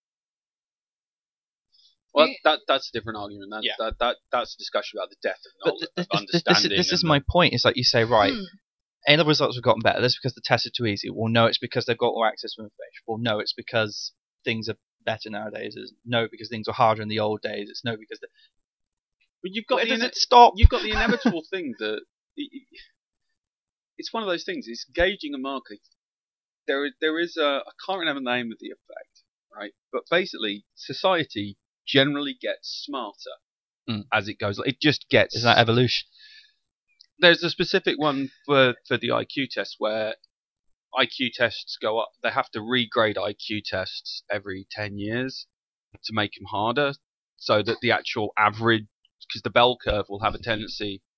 Well, Yeah. that that's a different argument. That, Yeah. that, that that's a discussion about the death of but knowledge, th- of this, this, understanding. this, this is and my point. It's like you say, right, Hmm. A level results have gotten better. That's because the tests are too easy. Well, no, it's because they've got more access to information. Well, no, it's because things are better nowadays. It's no, because things were harder in the old days. It's no, because the, But you've got where the does ine- it stop? you've got the inevitable thing that it- it- it's one of those things. It's gauging a market. There is there is a I can't remember the name of the effect, right? But basically, society generally gets smarter Mm. as it goes. It just gets. Is that evolution? There's a specific one for for the I Q test where I Q tests go up. They have to regrade I Q tests every ten years to make them harder, so that the actual average, because the bell curve will have a tendency,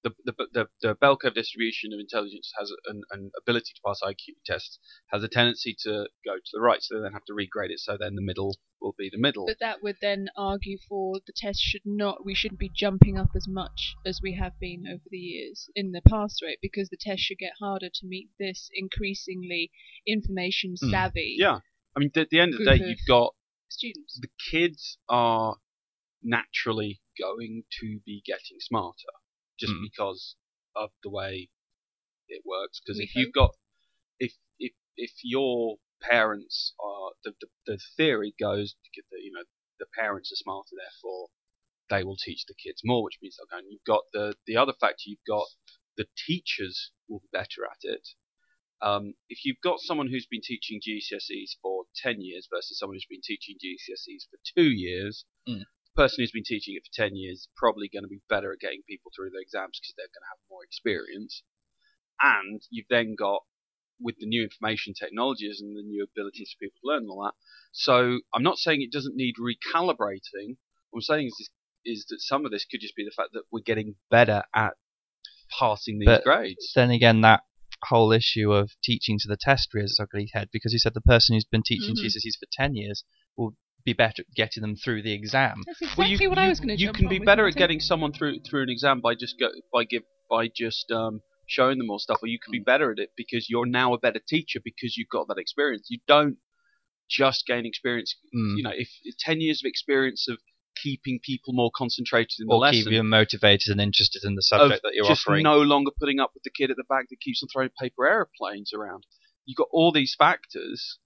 the, the the the bell curve distribution of intelligence has an, an ability to pass I Q tests has a tendency to go to the right, so they then have to regrade it. So then the middle will be the middle. But that would then argue for the test should not, we shouldn't be jumping up as much as we have been over the years in the pass rate, because the test should get harder to meet this increasingly information savvy Yeah, I mean, at the end of the Group day, of you've got students. the kids are naturally going to be getting smarter just Mm. because of the way it works. Because We if you've hope. got, if if if your parents are, the the, the theory goes, that, you know, the parents are smarter, therefore they will teach the kids more, which means they're going. You've got the the other factor. You've got the teachers will be better at it. Um, if you've got someone who's been teaching G C S Es for ten years versus someone who's been teaching G C S Es for two years, Mm. the person who's been teaching it for ten years is probably going to be better at getting people through their exams because they're going to have more experience. And you've then got, with the new information technologies and the new abilities for people to learn and all that. So I'm not saying it doesn't need recalibrating. What I'm saying is, is that some of this could just be the fact that we're getting better at passing these But grades. Then again, that whole issue of teaching to the test rears its ugly head, because you said the person who's been teaching Mhm. G C S Es for ten years will be better at getting them through the exam. That's exactly Well, you, what you, I was going to you jump can on be with better at Martin. getting someone through through an exam by just go, by give by just um, showing them more stuff, or you can be better at it because you're now a better teacher because you've got that experience. You don't just gain experience. Mm. You know, if ten years of experience of keeping people more concentrated in the Or lesson, keep you motivated and interested in the subject that you're just offering. no longer putting up with the kid at the back that keeps on throwing paper aeroplanes around. You've got all these factors,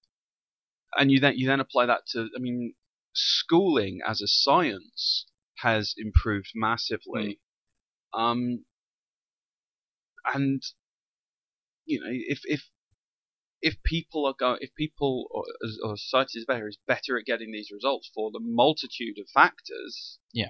and you then you then apply that to. I mean, schooling as a science has improved massively, um, and you know, if if if people are going, if people or, or society is better, is better at getting these results for the multitude of factors. Yeah.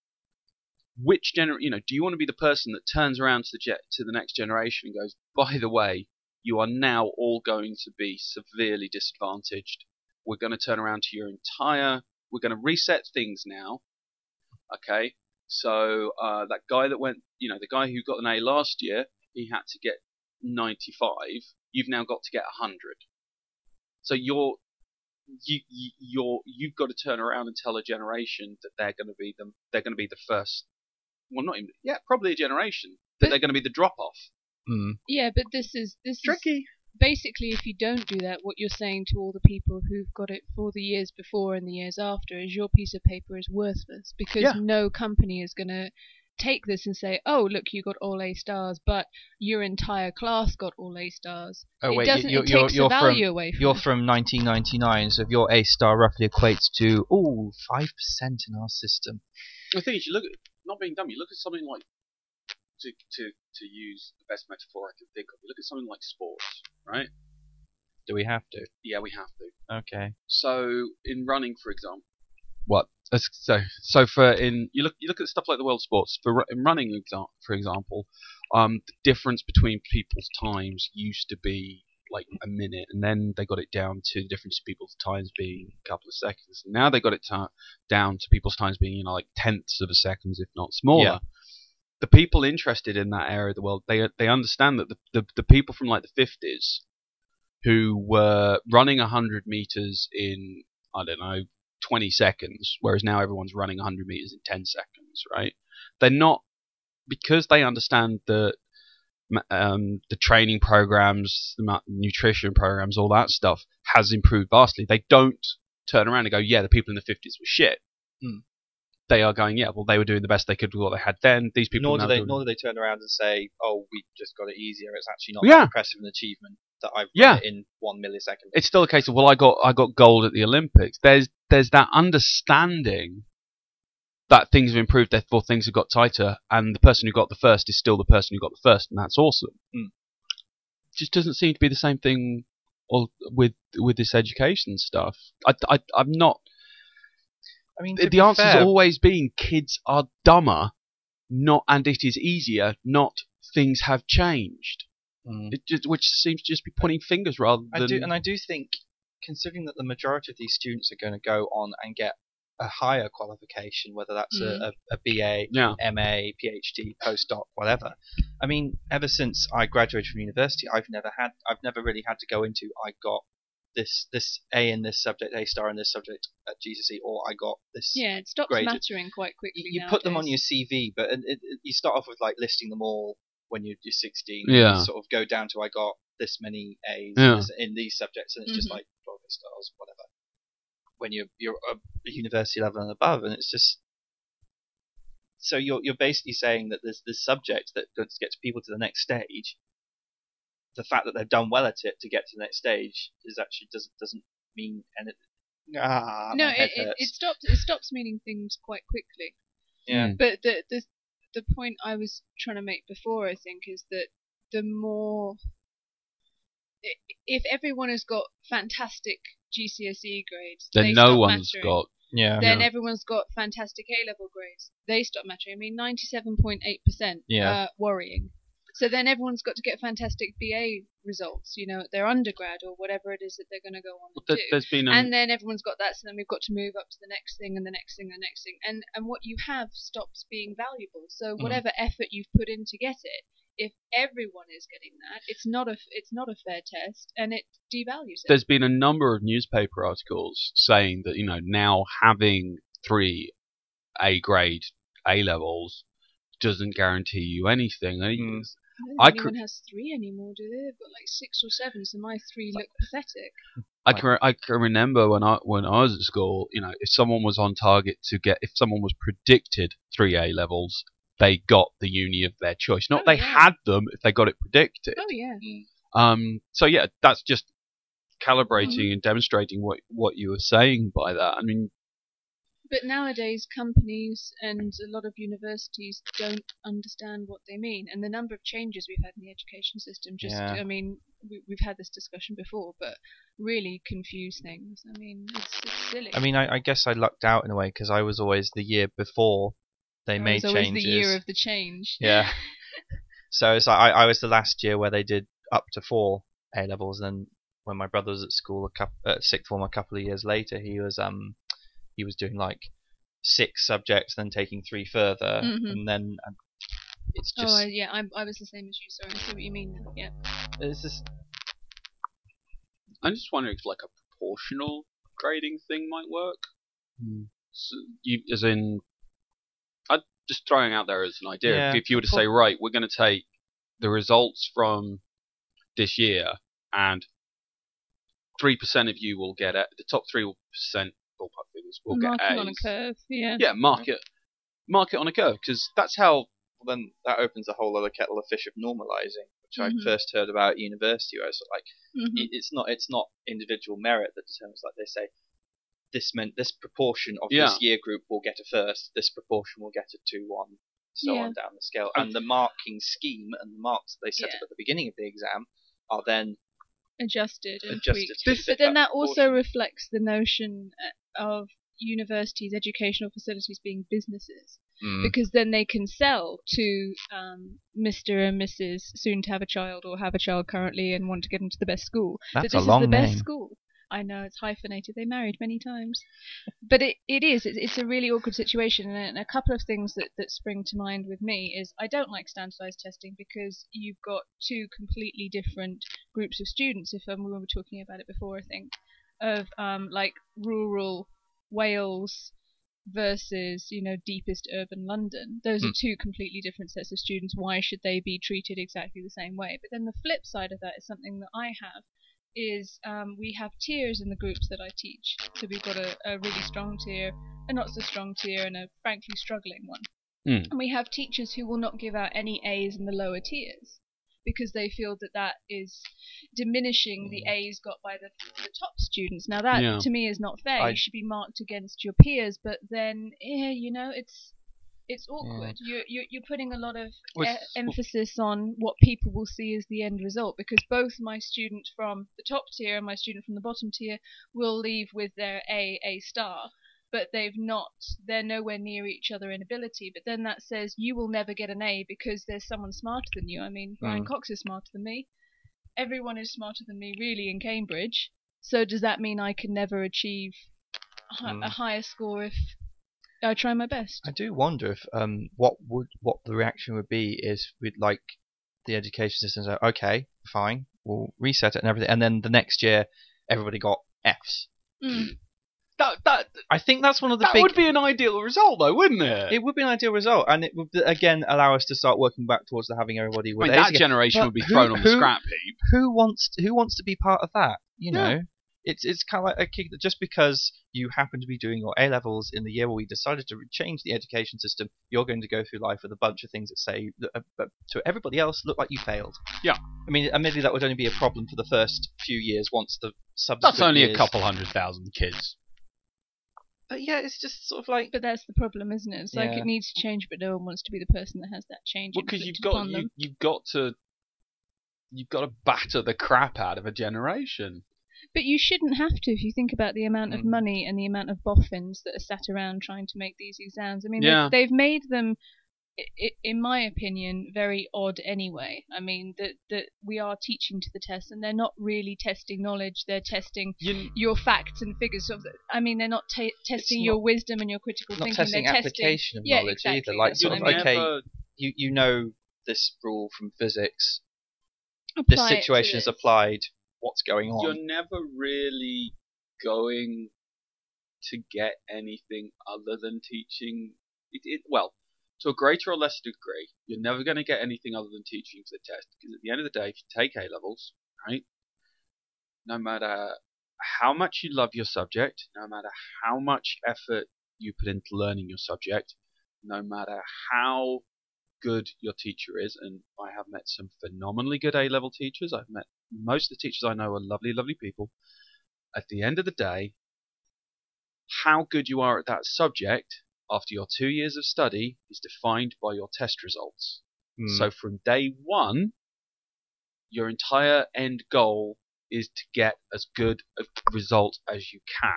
Which gener, you know, do you want to be the person that turns around to the jet to the next generation and goes, by the way, you are now all going to be severely disadvantaged. We're going to turn around to your entire. We're going to reset things now. Okay, so uh, that guy that went, you know, the guy who got an A last year, he had to get ninety-five. You've now got to get one hundred. So you're you, you you're you've got to turn around and tell a generation that they're going to be the they're going to be the first. Well, not even yeah, probably a generation that But- they're going to be the drop off. Mm. Yeah, but this is this is Tricky. basically, if you don't do that, what you're saying to all the people who've got it for the years before and the years after is your piece of paper is worthless, because Yeah. no company is going to take this and say, oh, look, you got all A stars, but your entire class got all A stars. Oh, it wait, doesn't, you're, it you're, takes you're the value from, away from You're it. from nineteen ninety-nine, so if your A star roughly equates to, ooh, five percent in our system. The thing is, you look at not being dumb. You look at something like to to to use the best metaphor I can think of. You look at something like sports, right? Do we have to? Yeah, we have to. Okay. So in running, for example, What? uh, so so for in you look you look at stuff like the world sports for ru- in running, exa- for example, um, the difference between people's times used to be like a minute, and then they got it down to the difference in people's times being a couple of seconds. Now they got it ta- down to people's times being, you know, like tenths of a second, if not smaller. Yeah. The people interested in that area of the world, they they understand that the the, the people from like the fifties who were running one hundred meters in, I don't know, twenty seconds, whereas now everyone's running one hundred meters in ten seconds, right? They're not, because they understand that um, the training programs, the mu- nutrition programs, all that stuff has improved vastly. They don't turn around and go, yeah, the people in the fifties were shit. Hmm. They are going, yeah, well, they were doing the best they could with what they had then. These people Nor now do they, doing- nor do they turn around and say, "Oh, we just got it easier." It's actually not Yeah. that impressive an achievement that I've Yeah. run it in one millisecond. It's still a case of, well, I got I got gold at the Olympics. There's there's that understanding that things have improved, therefore things have got tighter, and the person who got the first is still the person who got the first, and that's awesome. Mm. Just doesn't seem to be the same thing all, with with this education stuff. I, I I'm not. I mean, The, to the be answer's fair, always been kids are dumber, not and it is easier, not things have changed. Mm. It just, which seems to just be pointing fingers rather I than. do, and I do think, considering that the majority of these students are going to go on and get a higher qualification, whether that's Mm. a, a, a B A, Yeah. M A, PhD, postdoc, whatever. I mean, ever since I graduated from university, I've never had, I've never really had to go into, I got this this A in this subject, A star in this subject at G C S E, or I got this. Yeah, it stops graded. mattering quite quickly. You, you put them on your nowadays. C V, but it, it, you start off with like listing them all when you're, you're sixteen. Yeah. You sort of go down to I got this many A's Yeah. in, this, in these subjects, and it's just Mhm. like twelve A stars, whatever. When you're you're a university level and above, and it's just so you're you're basically saying that there's this subject that gets people to the next stage. The fact that they've done well at it to get to the next stage is actually doesn't doesn't mean anything. Ah, No, my head it, it, hurts. it stops. It stops meaning things quite quickly. Yeah. Mm. But the the the point I was trying to make before, I think, is that the more i- if everyone has got fantastic G C S E grades, Then they no stop one's mattering. got. Yeah. Then Yeah. everyone's got fantastic A-level grades. They stop mattering. I mean, ninety-seven point eight percent. Yeah. Uh, worrying. So then everyone's got to get fantastic B A results, you know, at their undergrad or whatever it is that they're going to go on and There, do. there's been. And An, then everyone's got that, so then we've got to move up to the next thing and the next thing and the next thing. And and what you have stops being valuable. So whatever effort you've put in to get it, if everyone is getting that, it's not a it's not a fair test, and it devalues it. there's been a number of newspaper articles saying that, you know, now having three A grade A levels doesn't guarantee you anything. I- Mm. I don't I think anyone has three anymore, do they? They've got like six or seven, so my three look pathetic. I can I can remember when I when I was at school, you know, if someone was on target to get, if someone was predicted three A levels, they got the uni of their choice. Not Oh, they yeah. had them if they got it predicted. Oh yeah. Um. So yeah, that's just calibrating Mm-hmm. and demonstrating what what you were saying by that. I mean, But nowadays, companies and a lot of universities don't understand what they mean, and the number of changes we've had in the education system just, Yeah. I mean, we, we've had this discussion before, but really confuse things. I mean, it's, it's silly. I mean, I, I guess I lucked out in a way because I was always the year before they It made was always changes. the year of the change. Yeah. So it's like I, I was the last year where they did up to four A levels, and then when my brother was at school, a couple, uh, sixth form, a couple of years later, he was um he was doing like six subjects, then taking three further, Mhm. and then um, it's Oh, just I, yeah, I, I was the same as you, sorry, I see what you mean now, yeah. it's just I'm just wondering if like a proportional grading thing might work. Hmm. So you, as in, I'm just throwing out there as an idea. Yeah. If, if you were to say, right, we're going to take the results from this year, and three percent of you will get it. The top three percent ballpark figures will Marking get A's. on a curve, yeah. Yeah, mark it, mark it on a curve, because that's how. well, then that opens a whole other kettle of fish of normalizing, which Mhm. I first heard about at university. Where it's like Mhm. it, it's not it's not individual merit that determines. Like they say, this meant this proportion of Yeah. this year group will get a first, this proportion will get a two one, so Yeah. on down the scale. And the marking scheme and the marks that they set Yeah. up at the beginning of the exam are then Adjusted and adjusted. tweaked. to But, fit but then that also proportion. reflects the notion uh, of universities, educational facilities being businesses. Mm. Because then they can sell to um, Mister and Missus soon to have a child or have a child currently and want to get into the best school. That's that a this long is the best name. school. I know, it's hyphenated. They married many times. But it, it is. It's, it's a really awkward situation. And a couple of things that, that spring to mind with me is I don't like standardized testing because you've got two completely different groups of students, if um, we were talking about it before, I think, of um, like rural Wales versus, you know, deepest urban London. Those Hmm. are two completely different sets of students. Why should they be treated exactly the same way? But then the flip side of that is something that I have, is um, we have tiers in the groups that I teach. So we've got a, a really strong tier, a not so strong tier, and a frankly struggling one. Mm. And we have teachers who will not give out any A's in the lower tiers because they feel that that is diminishing the A's got by the, the top students. Now that Yeah. to me is not fair. I- You should be marked against your peers, but then yeah, you know, it's it's awkward. You're, you're you're putting a lot of Was- e- emphasis on what people will see as the end result, because both my student from the top tier and my student from the bottom tier will leave with their A A star, but they've not, they're nowhere near each other in ability. But then that says you will never get an A because there's someone smarter than you. I mean, Brian Mm. Cox is smarter than me. Everyone is smarter than me, really, in Cambridge. So does that mean I can never achieve hi- Mm. a higher score if I try my best. I do wonder if um what would what the reaction would be is we'd like the education system say, okay, fine, we'll reset it and everything, and then the next year everybody got Fs. Mm. That that I think that's one of the that big. would be an ideal result, though, wouldn't it? It would be an ideal result, and it would again allow us to start working back towards the having everybody I with mean, A's that again. generation But would be who- thrown on the who- scrap heap. Who wants to, who wants to be part of that? You Yeah. know, it's it's kind of like a kick that just because you happen to be doing your A levels in the year where we decided to change the education system, you're going to go through life with a bunch of things that say that, uh, but to everybody else look like you failed. Yeah. I mean, admittedly, that would only be a problem for the first few years. Once the subsequent That's only years, a couple hundred thousand kids. But yeah, it's just sort of like But that's the problem, isn't it? It's like Yeah. it needs to change, but no one wants to be the person that has that change. Well, because inflicted you've got upon you, them. you've got to you've got to batter the crap out of a generation. But you shouldn't have to if you think about the amount of Mm. money and the amount of boffins that are sat around trying to make these exams. I mean, Yeah. they've, they've made them, i- i- in my opinion, very odd anyway. I mean, that that we are teaching to the test, and they're not really testing knowledge. They're testing You, your facts and figures. Of the, I mean, they're not ta testing not- your wisdom and your critical not thinking. testing they're application of testing, yeah, knowledge exactly, either. Like that's sort what of I mean. okay, never, you you know this rule from physics. This Apply it to situation is this. applied. What's going you're on? never really going to get anything other than teaching. It, it, well, to a greater or lesser degree, you're never going to get anything other than teaching for the test. Because at the end of the day, if you take A levels, right, no matter how much you love your subject, no matter how much effort you put into learning your subject, no matter how good your teacher is, and I have met some phenomenally good A level teachers. I've met most of the teachers I know are lovely, lovely people. At the end of the day, how good you are at that subject after your two years of study is defined by your test results. Hmm. So from day one, your entire end goal is to get as good a result as you can.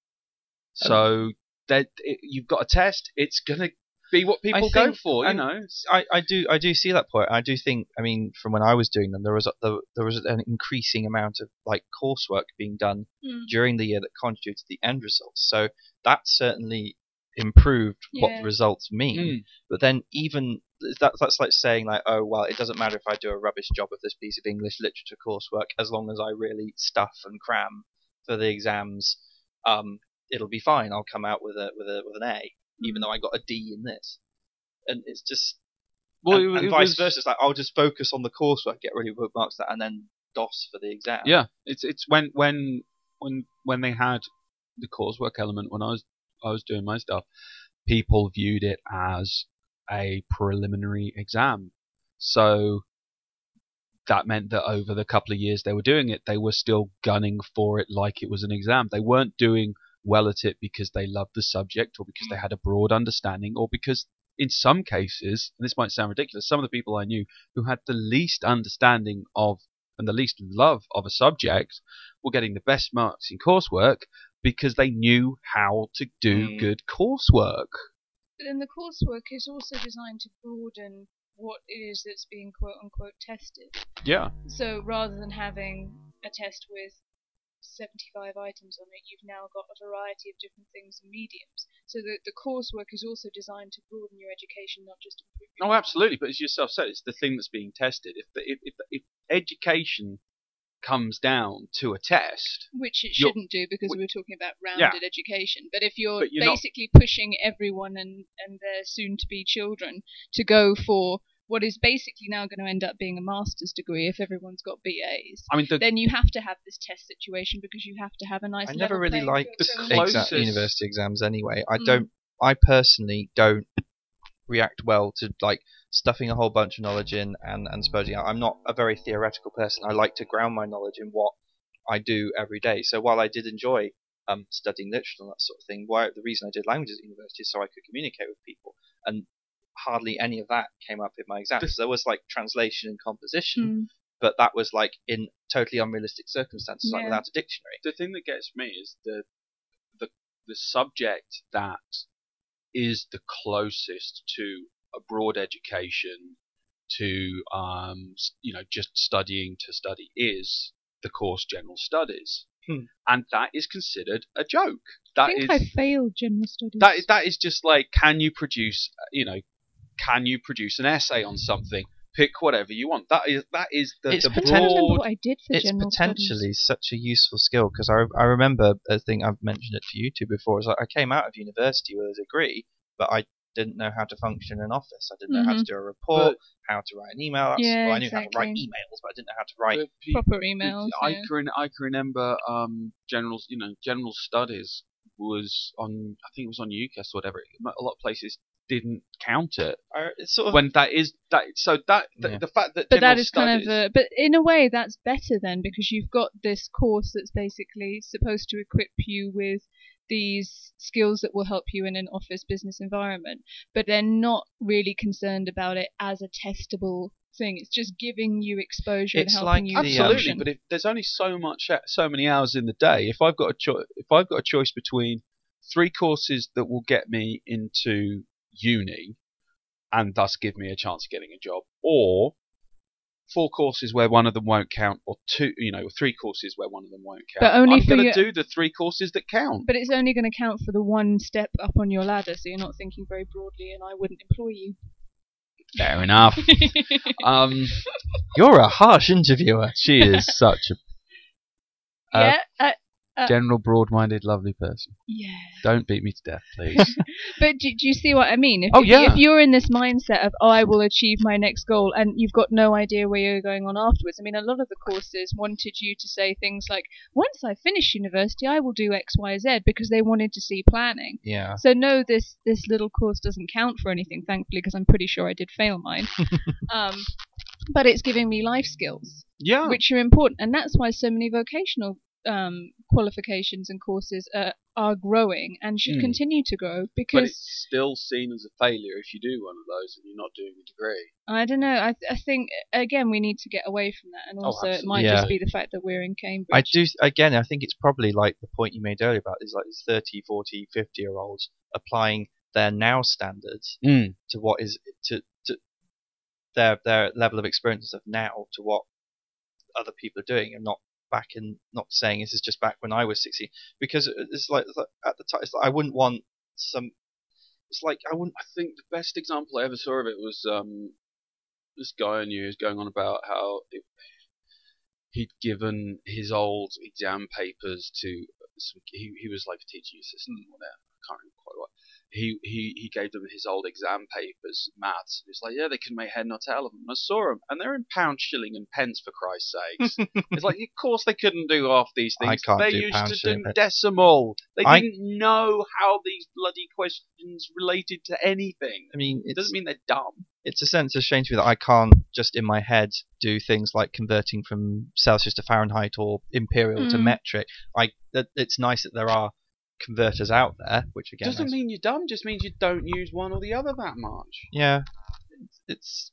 So that it, you've got a test, it's gonna be what people go think- for, you and know. I, I do I do see that point. I do think I mean from when I was doing them, there was a, there, there was an increasing amount of like coursework being done Mm. during the year that contributed to the end results. So that certainly improved what Yeah. the results mean. Mm. But then even that, that's like saying like, oh well, it doesn't matter if I do a rubbish job of this piece of English literature coursework as long as I really stuff and cram for the exams. Um, it'll be fine. I'll come out with a with a with an A, even though I got a D in this. And it's just Well, and, it, and it vice was, versa. It's like I'll just focus on the coursework, get really bookmarks that, and then DOS for the exam. Yeah, it's it's when when when when they had the coursework element when I was I was doing my stuff, people viewed it as a preliminary exam. So that meant that over the couple of years they were doing it, they were still gunning for it like it was an exam. They weren't doing well at it because they loved the subject or because they had a broad understanding or because in some cases, and this might sound ridiculous, some of the people I knew who had the least understanding of and the least love of a subject were getting the best marks in coursework because they knew how to do Mm. good coursework. But then the coursework is also designed to broaden what it is that's being quote unquote tested. Yeah. So rather than having a test with seventy-five items on it, you've now got a variety of different things and mediums. So the, the coursework is also designed to broaden your education, not just improve your Oh, absolutely. But as you yourself said, it's the thing that's being tested. If the, if, if, if education comes down to a test, Which it You're- shouldn't do because wh- we were talking about Yeah. rounded education. But if you're, But you're not- basically pushing everyone and, and their soon-to-be children to go for what is basically now going to end up being a master's degree if everyone's got B As, I mean, the, then you have to have this test situation because you have to have a nice I level never really playing liked field for the everyone. exa- closest- university exams anyway. I Mm. don't. I personally don't react well to like stuffing a whole bunch of knowledge in and and supposing I'm not a very theoretical person. I like to ground my knowledge in what I do every day. So while I did enjoy um, studying literature and that sort of thing, why the reason I did languages at university is so I could communicate with people, and hardly any of that came up in my exams. There was like translation and composition, Mm. but that was like in totally unrealistic circumstances, like Yeah. without a dictionary. the thing that gets me is the the the subject that is the closest to a broad education to um s- you know just studying to study is the course general studies. Hmm. and that is considered a joke. I That think is I failed general studies. that that is just like, can you produce, you know, can you produce an essay on something? Pick whatever you want. That is that is the, It's the I don't remember broad. what I did for It's general potentially studies. such a useful skill because I, I remember a thing I've mentioned it for you two before. It's like I came out of university with a degree, but I didn't know how to function in an office. I didn't know how to Mhm. do a report, But- how to write an email. That's, Yeah, well, I knew how to write exactly. emails, but I didn't know how to write. But pe- Proper emails. I yeah. can I can remember um general you know general studies was on, I think it was on U C A S or whatever. A lot of places didn't count it I, it's sort of when that is that. So that the, Yeah. the fact that But general that is studies, kind of, a, but in a way, that's better then because you've got this course that's basically supposed to equip you with these skills that will help you in an office business environment, but they're not really concerned about it as a testable thing. It's just giving you exposure It's and like helping you the, um, absolutely. function. But if there's only so much so many hours in the day, if I've got a cho- if I've got a choice between three courses that will get me into uni and thus give me a chance of getting a job, or four courses where one of them won't count, or two, you know, three courses where one of them won't count, But only I'm for going to your- do the three courses that count. But it's only going to count for the one step up on your ladder, so you're not thinking very broadly, and I wouldn't employ you. Fair enough. um, you're a harsh interviewer. she is such a yeah, uh, Uh, general, broad-minded, lovely person. yeah. Don't beat me to death, please. But do, do you see what I mean? If, Oh, if, yeah. if you're in this mindset of, oh, I will achieve my next goal, and you've got no idea where you're going on afterwards. I mean, a lot of the courses wanted you to say things like, once I finish university, I will do X, Y, Z, because they wanted to see planning. Yeah. So no, this this little course doesn't count for anything, thankfully, because I'm pretty sure I did fail mine. um, but it's giving me life skills, Yeah. which are important, and that's why so many vocational um, qualifications and courses uh, are growing and should Mm. continue to grow, But because it's still seen as a failure if you do one of those and you're not doing a degree. I don't know. I I think again we need to get away from that, and Oh, also it absolutely. might Yeah. just be the fact that we're in Cambridge. I do again. I think it's probably like the point you made earlier about is like these thirty, forty, fifty year olds applying their now standards Mm. to what is to, to their their level of experience of now to what other people are doing, and not back in. Not saying this is just back when I was sixteen, because it's like, it's like at the time it's like I wouldn't want some. It's like I wouldn't. I think the best example I ever saw of it was um, this guy I knew was going on about how it, he'd given his old exam papers to some, he he was like a teaching assistant or whatever. I can't remember quite what. He, he he gave them his old exam papers, maths. It's like, yeah, they couldn't make head nor tail of them. I saw them, and they're in pound, shilling, and pence, for Christ's sakes. It's like, of course they couldn't do half these I things. can't they do used pound, to shilling, do pence. decimal. They I- didn't know how these bloody questions related to anything. I mean, It it's, doesn't mean they're dumb. it's a sense of shame to me that I can't just in my head do things like converting from Celsius to Fahrenheit or imperial to Mm. metric. I that it's nice that there are converters out there, which again Doesn't is- mean you're dumb. Just means you don't use one or the other that much. yeah, it's,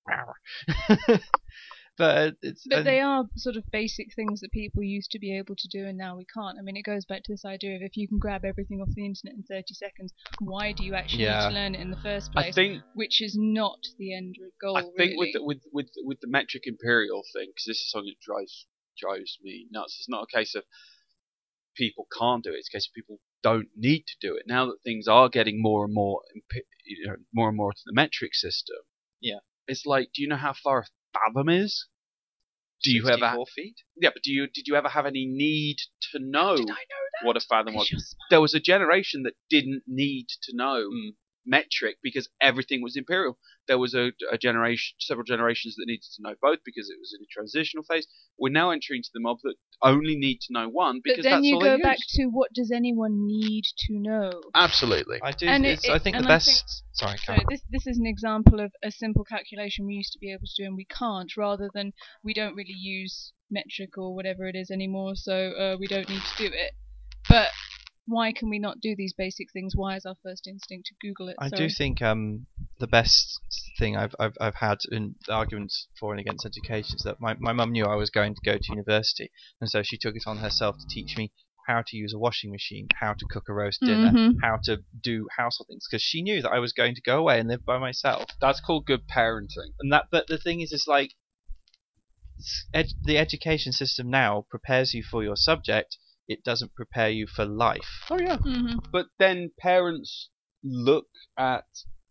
it's but it's But uh, they are sort of basic things that people used to be able to do, and now we can't. I mean, it goes back to this idea of if you can grab everything off the internet in thirty seconds, why do you actually Yeah. need to learn it in the first place? I think Which is not the end goal. I think really. with the, with with with the metric imperial thing, because this is something that drives drives me nuts. It's not a case of people can't do it. It's a case of people don't need to do it. Now that things are getting more and more, imp- you know, more and more to the metric system. Yeah. It's like, do you know how far a fathom is? Do you ever? sixty-four feet? Yeah, but do you did you ever have any need to know Did I know that? what a fathom 'Cause was? you're smart. There was a generation that didn't need to know Mm. metric because everything was imperial. There was a, a generation, several generations that needed to know both because it was in a transitional phase. We're now entering into the mob that only need to know one because But then that's you all go they back use. to what does anyone need to know? Absolutely. I do. And it- it's, I it- think the and I best. think- sorry, So Karen. this this is an example of a simple calculation we used to be able to do and we can't, rather than we don't really use metric or whatever it is anymore, so uh, we don't need to do it. But why can we not do these basic things? Why is our first instinct to Google it? I Sorry. do think um, the best thing I've, I've I've had in the arguments for and against education is that my my mum knew I was going to go to university, and so she took it on herself to teach me how to use a washing machine, how to cook a roast dinner, Mhm. how to do household things, because she knew that I was going to go away and live by myself. That's called good parenting. And that, but the thing is, is like ed- the education system now prepares you for your subject, it doesn't prepare you for life. Oh yeah. hmm But then parents look at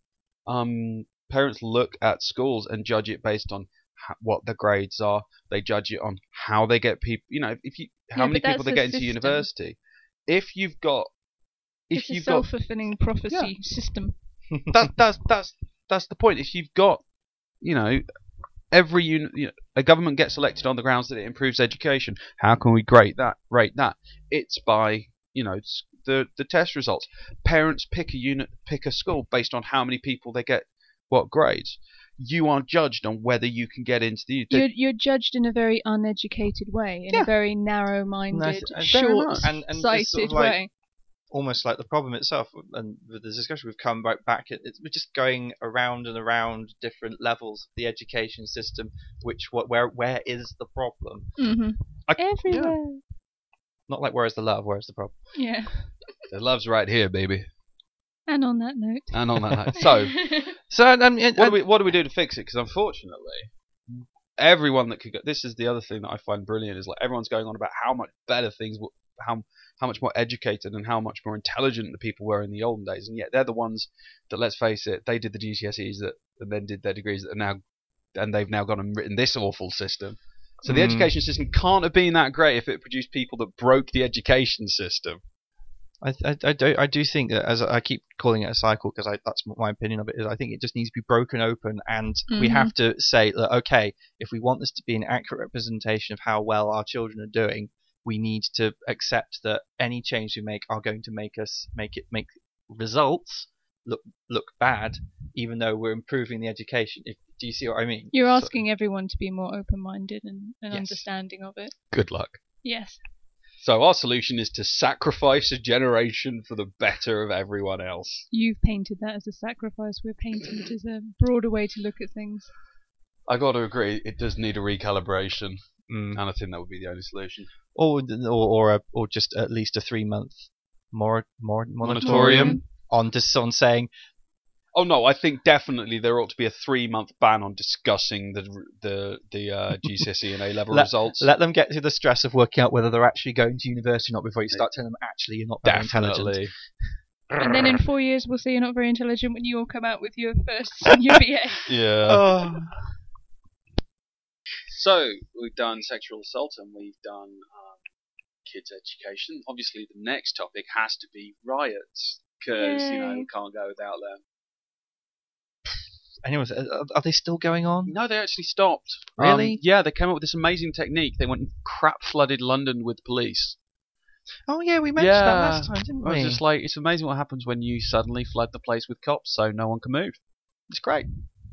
um parents look at schools and judge it based on ha- what the grades are. They judge it on how they get people. You know, if you how Yeah, many but people that's they a get into system. university. If you've got if It's a you've got self-fulfilling prophecy system. that that's that's that's the point. If you've got you know every uni- you know, a government gets elected on the grounds that it improves education. How can we grade that? Rate that? It's by you know s- the the test results. Parents pick a unit, pick a school based on how many people they get, what grades. You are judged on whether you can get into the. the You're you're judged in a very uneducated way, in Yeah. a very narrow-minded, Nice, very much. And- and it's short-sighted sort of like- way. Almost like the problem itself, and with the discussion we've come right back, it, it's we're just going around and around different levels of the education system. Which what where where is the problem? hmm I- Everywhere. Not like where is the love? Where is the problem? Yeah. the love's right here, baby. And on that note. And on that note, so So um, it, what do we what do we do to fix it? Because unfortunately, everyone that could go. This is the other thing that I find brilliant is like everyone's going on about how much better things, w- how how much more educated and how much more intelligent the people were in the olden days, and yet they're the ones that, let's face it, they did the G C S Es that and then did their degrees that are now, and they've now gone and written this awful system. So the Mm. education system can't have been that great if it produced people that broke the education system. I, I, I do I do think that, as I keep calling it a cycle because I that's my opinion of it, is I think it just needs to be broken open, and we Mhm. have to say that okay, if we want this to be an accurate representation of how well our children are doing, we need to accept that any change we make are going to make us make it make results look look bad, even though we're improving the education. If, do you see what I mean? You're So- asking everyone to be more open-minded and, and Yes. understanding of it. Good luck. Yes. So our solution is to sacrifice a generation for the better of everyone else. You've painted that as a sacrifice. We're painting it as a broader way to look at things. I got to agree, it does need a recalibration, Mm. and I think that would be the only solution. or or or, a, or just at least a three month mor- mor- Moratorium. moratorium on just on saying Oh no, I think definitely there ought to be a three-month ban on discussing the the the uh, G C S E and A level Let- results. let them get to the stress of working out whether they're actually going to university or not before you start telling them actually you're not very intelligent. Definitely. And then in four years, we'll say you're not very intelligent when you all come out with your first senior B A. Yeah. Oh. So we've done sexual assault and we've done um, kids' education. Obviously, the next topic has to be riots because you know Yay. we can't go without them. Anyways, are, are they still going on? No, they actually stopped. Really? Um, yeah, they came up with this amazing technique. They went and crap flooded London with police. Oh yeah, we mentioned Yeah. that last time, didn't I was we? just like, it's amazing what happens when you suddenly flood the place with cops, so no one can move. It's great.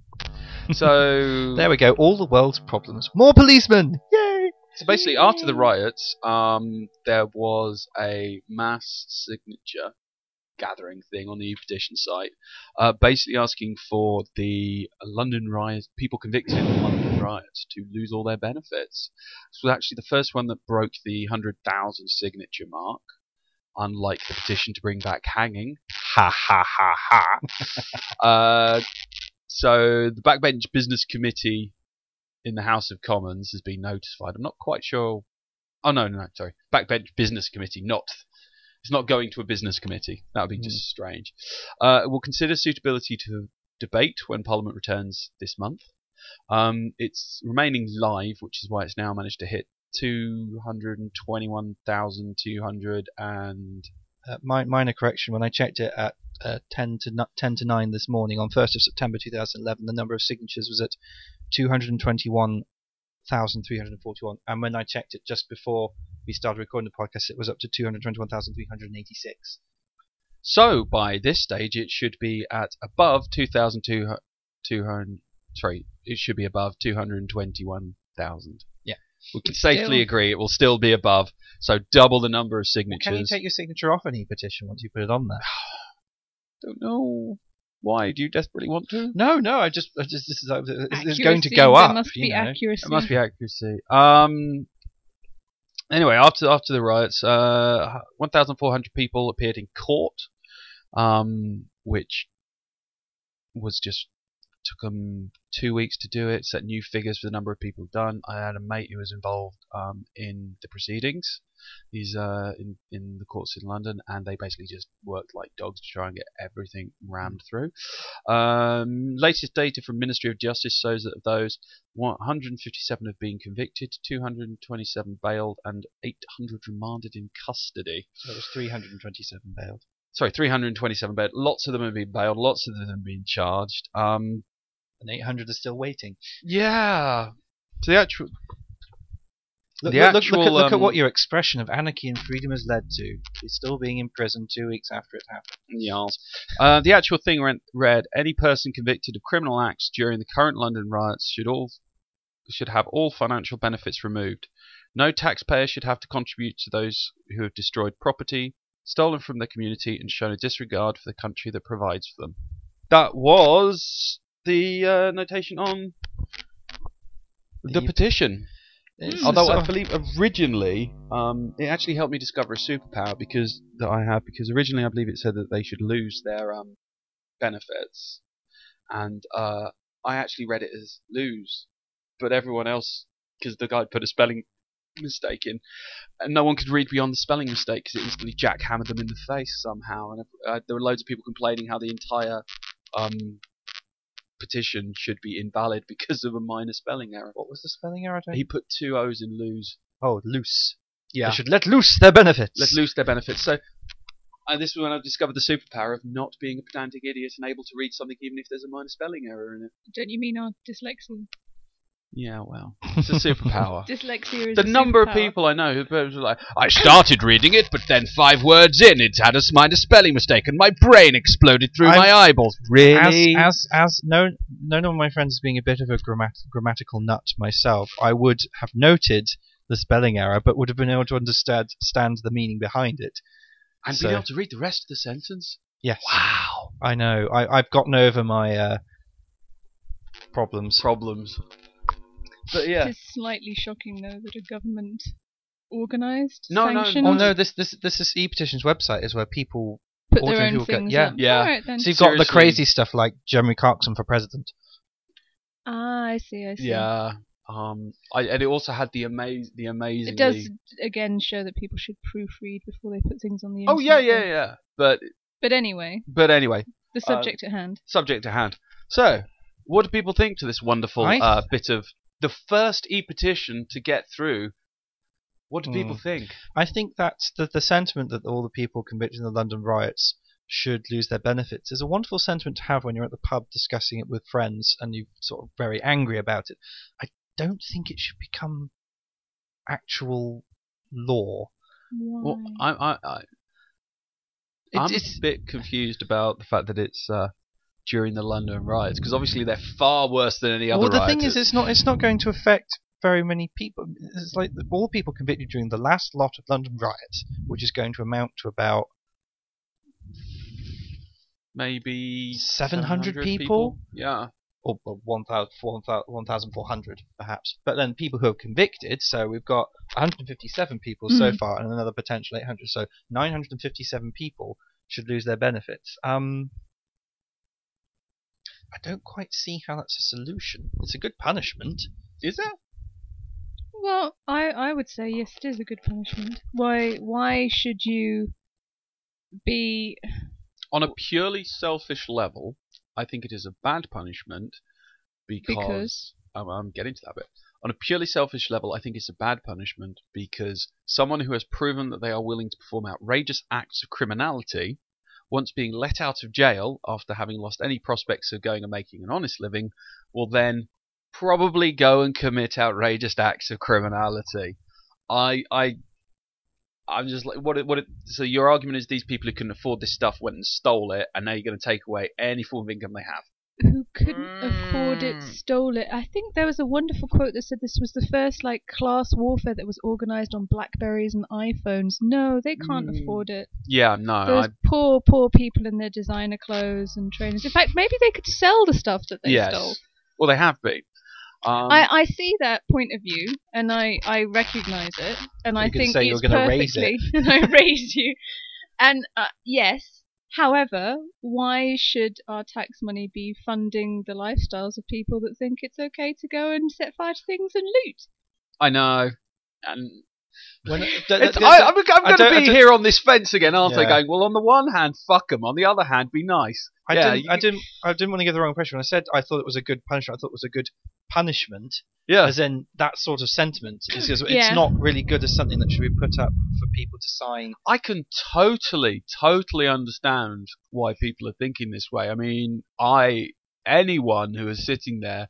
So There we go. All the world's problems. More policemen. Yay! So basically, after the riots, um, there was a mass signature gathering thing on the petition site, uh, basically asking for the London riots, people convicted in the London riots, to lose all their benefits. This was actually the first one that broke the one hundred thousand signature mark, unlike the petition to bring back hanging. Ha ha ha ha. uh, so the Backbench Business Committee in the House of Commons has been notified. I'm not quite sure. Oh no, no, no, sorry. Backbench Business Committee, not. It's not going to a business committee. That would be just strange. Uh, we'll consider suitability to debate when Parliament returns this month. Um, it's remaining live, which is why it's now managed to hit two hundred twenty-one thousand two hundred and Uh, mi- minor correction. When I checked it at uh, ten to n- ten to nine this morning on first of September two thousand eleven, the number of signatures was at two hundred twenty-one thousand three hundred forty-one, and when I checked it just before we started recording the podcast, it was up to two hundred twenty-one thousand three hundred eighty-six. So by this stage, it should be at above two thousand two hundred. Sorry, it should be above two hundred twenty-one thousand. Yeah. We can Still- safely agree it will still be above. So double the number of Well, signatures. can you take your signature off any petition once you put it on there? Don't know why. Do you desperately want to? No, no. I just, I just this is uh, it's Accuracy, going to go there up. must you be know. accuracy. It must be accuracy. Um. Anyway, after after the riots, uh, one thousand four hundred people appeared in court, um, which was just Took them two weeks to do it. Set new figures for the number of people done. I had a mate who was involved um, in the proceedings. He's uh, in in the courts in London, and they basically just worked like dogs to try and get everything rammed through. Um, latest data from Ministry of Justice shows that of those, one hundred fifty-seven have been convicted, two hundred twenty-seven bailed, and eight hundred remanded in custody. So there's three hundred twenty-seven bailed. Sorry, three hundred twenty-seven bailed. Lots of them have been bailed. Lots of them have been charged. Um, And eight hundred are still waiting. yeah. So the actual. Look, The look, look, actual, look, at, look at um, what your expression of anarchy and freedom has led to. He's still being imprisoned two weeks after it happened. Yes. Uh, the actual thing read, read: any person convicted of criminal acts during the current London riots should all should have all financial benefits removed. No taxpayer should have to contribute to those who have destroyed property, stolen from their community, and shown a disregard for the country that provides for them. That was the uh, notation on the, The- petition. It's Although sort I of- believe originally, um, it actually helped me discover a superpower because that I have. Because originally, I believe it said that they should lose their um, benefits, and uh, I actually read it as lose, but everyone else, because the guy put a spelling mistake in, and no one could read beyond the spelling mistake because it instantly jackhammered them in the face somehow, and uh, there were loads of people complaining how the entire um, petition should be invalid because of a minor spelling error. What was the spelling error? He put two O's in lose. Oh, loose. Yeah. They should let loose their benefits. Let loose their benefits. So, and this was when I discovered the superpower of not being a pedantic idiot and able to read something even if there's a minor spelling error in it. Don't you mean our dyslexia? Yeah, well, it's a superpower. Dyslexia is The a number of superpower. people I know who were like, I started reading it, but then five words in, it had a minor spelling mistake, and my brain exploded through I'm- my eyeballs. Really? As as as no none of my friends being a bit of a grammat- grammatical nut myself, I would have noted the spelling error, but would have been able to understand stand the meaning behind it. and so- being able to read the rest of the sentence? Yes, Wow. I know. I I've gotten over my uh, problems. Problems. But yeah. It is slightly shocking, though, that a government organised, No, no, sanctioned, Oh no, this this this is ePetitions website is where people. put their ordinary own people get- things yeah. up. Yeah. All right, then. So you've got the Seriously. crazy stuff like Jeremy Clarkson for president. Ah, I see, I see. Yeah. Um, I, and it also had the amaz- the amazingly. It does, again, show that people should proofread before they put things on the Oh internet. yeah, yeah, though. yeah. But But anyway, but anyway, the Uh, subject at hand. subject to hand. So, what do people think to this wonderful I- uh, bit of the first e-petition to get through? What do people Hmm. think? I think that's the the sentiment that all the people convicted in the London riots should lose their benefits is a wonderful sentiment to have when you're at the pub discussing it with friends and you're sort of very angry about it. I don't think it should become actual law. Why? Well, I, I, I, It- I'm it's- a bit confused about the fact that it's uh, during the London riots because obviously they're far worse than any other well, the riots. thing is, it's not it's not going to affect very many people. It's like the, all the people convicted during the last lot of London riots, which is going to amount to about maybe seven hundred people? Yeah. or one thousand four hundred perhaps. But then people who are convicted, so we've got one hundred fifty-seven people so Mhm. far and another potential eight hundred. So nine hundred fifty-seven people should lose their benefits. Um, I don't quite see how that's a solution. It's a good punishment. Is it? Well, I, I would say yes, it is a good punishment. Why why should you be On a purely selfish level, I think it is a bad punishment because, Because? I'm, I'm getting to that bit. On a purely selfish level, I think it's a bad punishment because someone who has proven that they are willing to perform outrageous acts of criminality, once being let out of jail after having lost any prospects of going and making an honest living, will then probably go and commit outrageous acts of criminality. I, I, I'm just like, what? It, what? It, so your argument is these people who couldn't afford this stuff went and stole it, and now you're going to take away any form of income they have. who couldn't afford it Mm. stole it. I think there was a wonderful quote that said this was the first like class warfare that was organized on Blackberries and iPhones. No, they can't Mm. afford it. Yeah, no, Those I, poor, poor people in their designer clothes and trainers. In fact, maybe they could sell the stuff that they yes. stole. Well, they have been. Um, I, I see that point of view, and I, I recognise it, and I You could think say you it's were gonna raise perfectly. And I raise you, and uh, yes, However, why should our tax money be funding the lifestyles of people that think it's okay to go and set fire to things and loot? I know. And When, it's, I, I'm, I'm I going to don't- I be don't- here on this fence again, aren't I? Yeah. Going, well, on the one hand, fuck them. On the other hand, be nice. I yeah, didn't. you- I didn't. I didn't want to give the wrong impression. When I said I thought it was a good punishment, I thought it was a good punishment. Yeah. As in that sort of sentiment. It's, it's Yeah. not really good as something that should be put up for people to sign. I can totally, totally understand why people are thinking this way. I mean, I anyone who is sitting there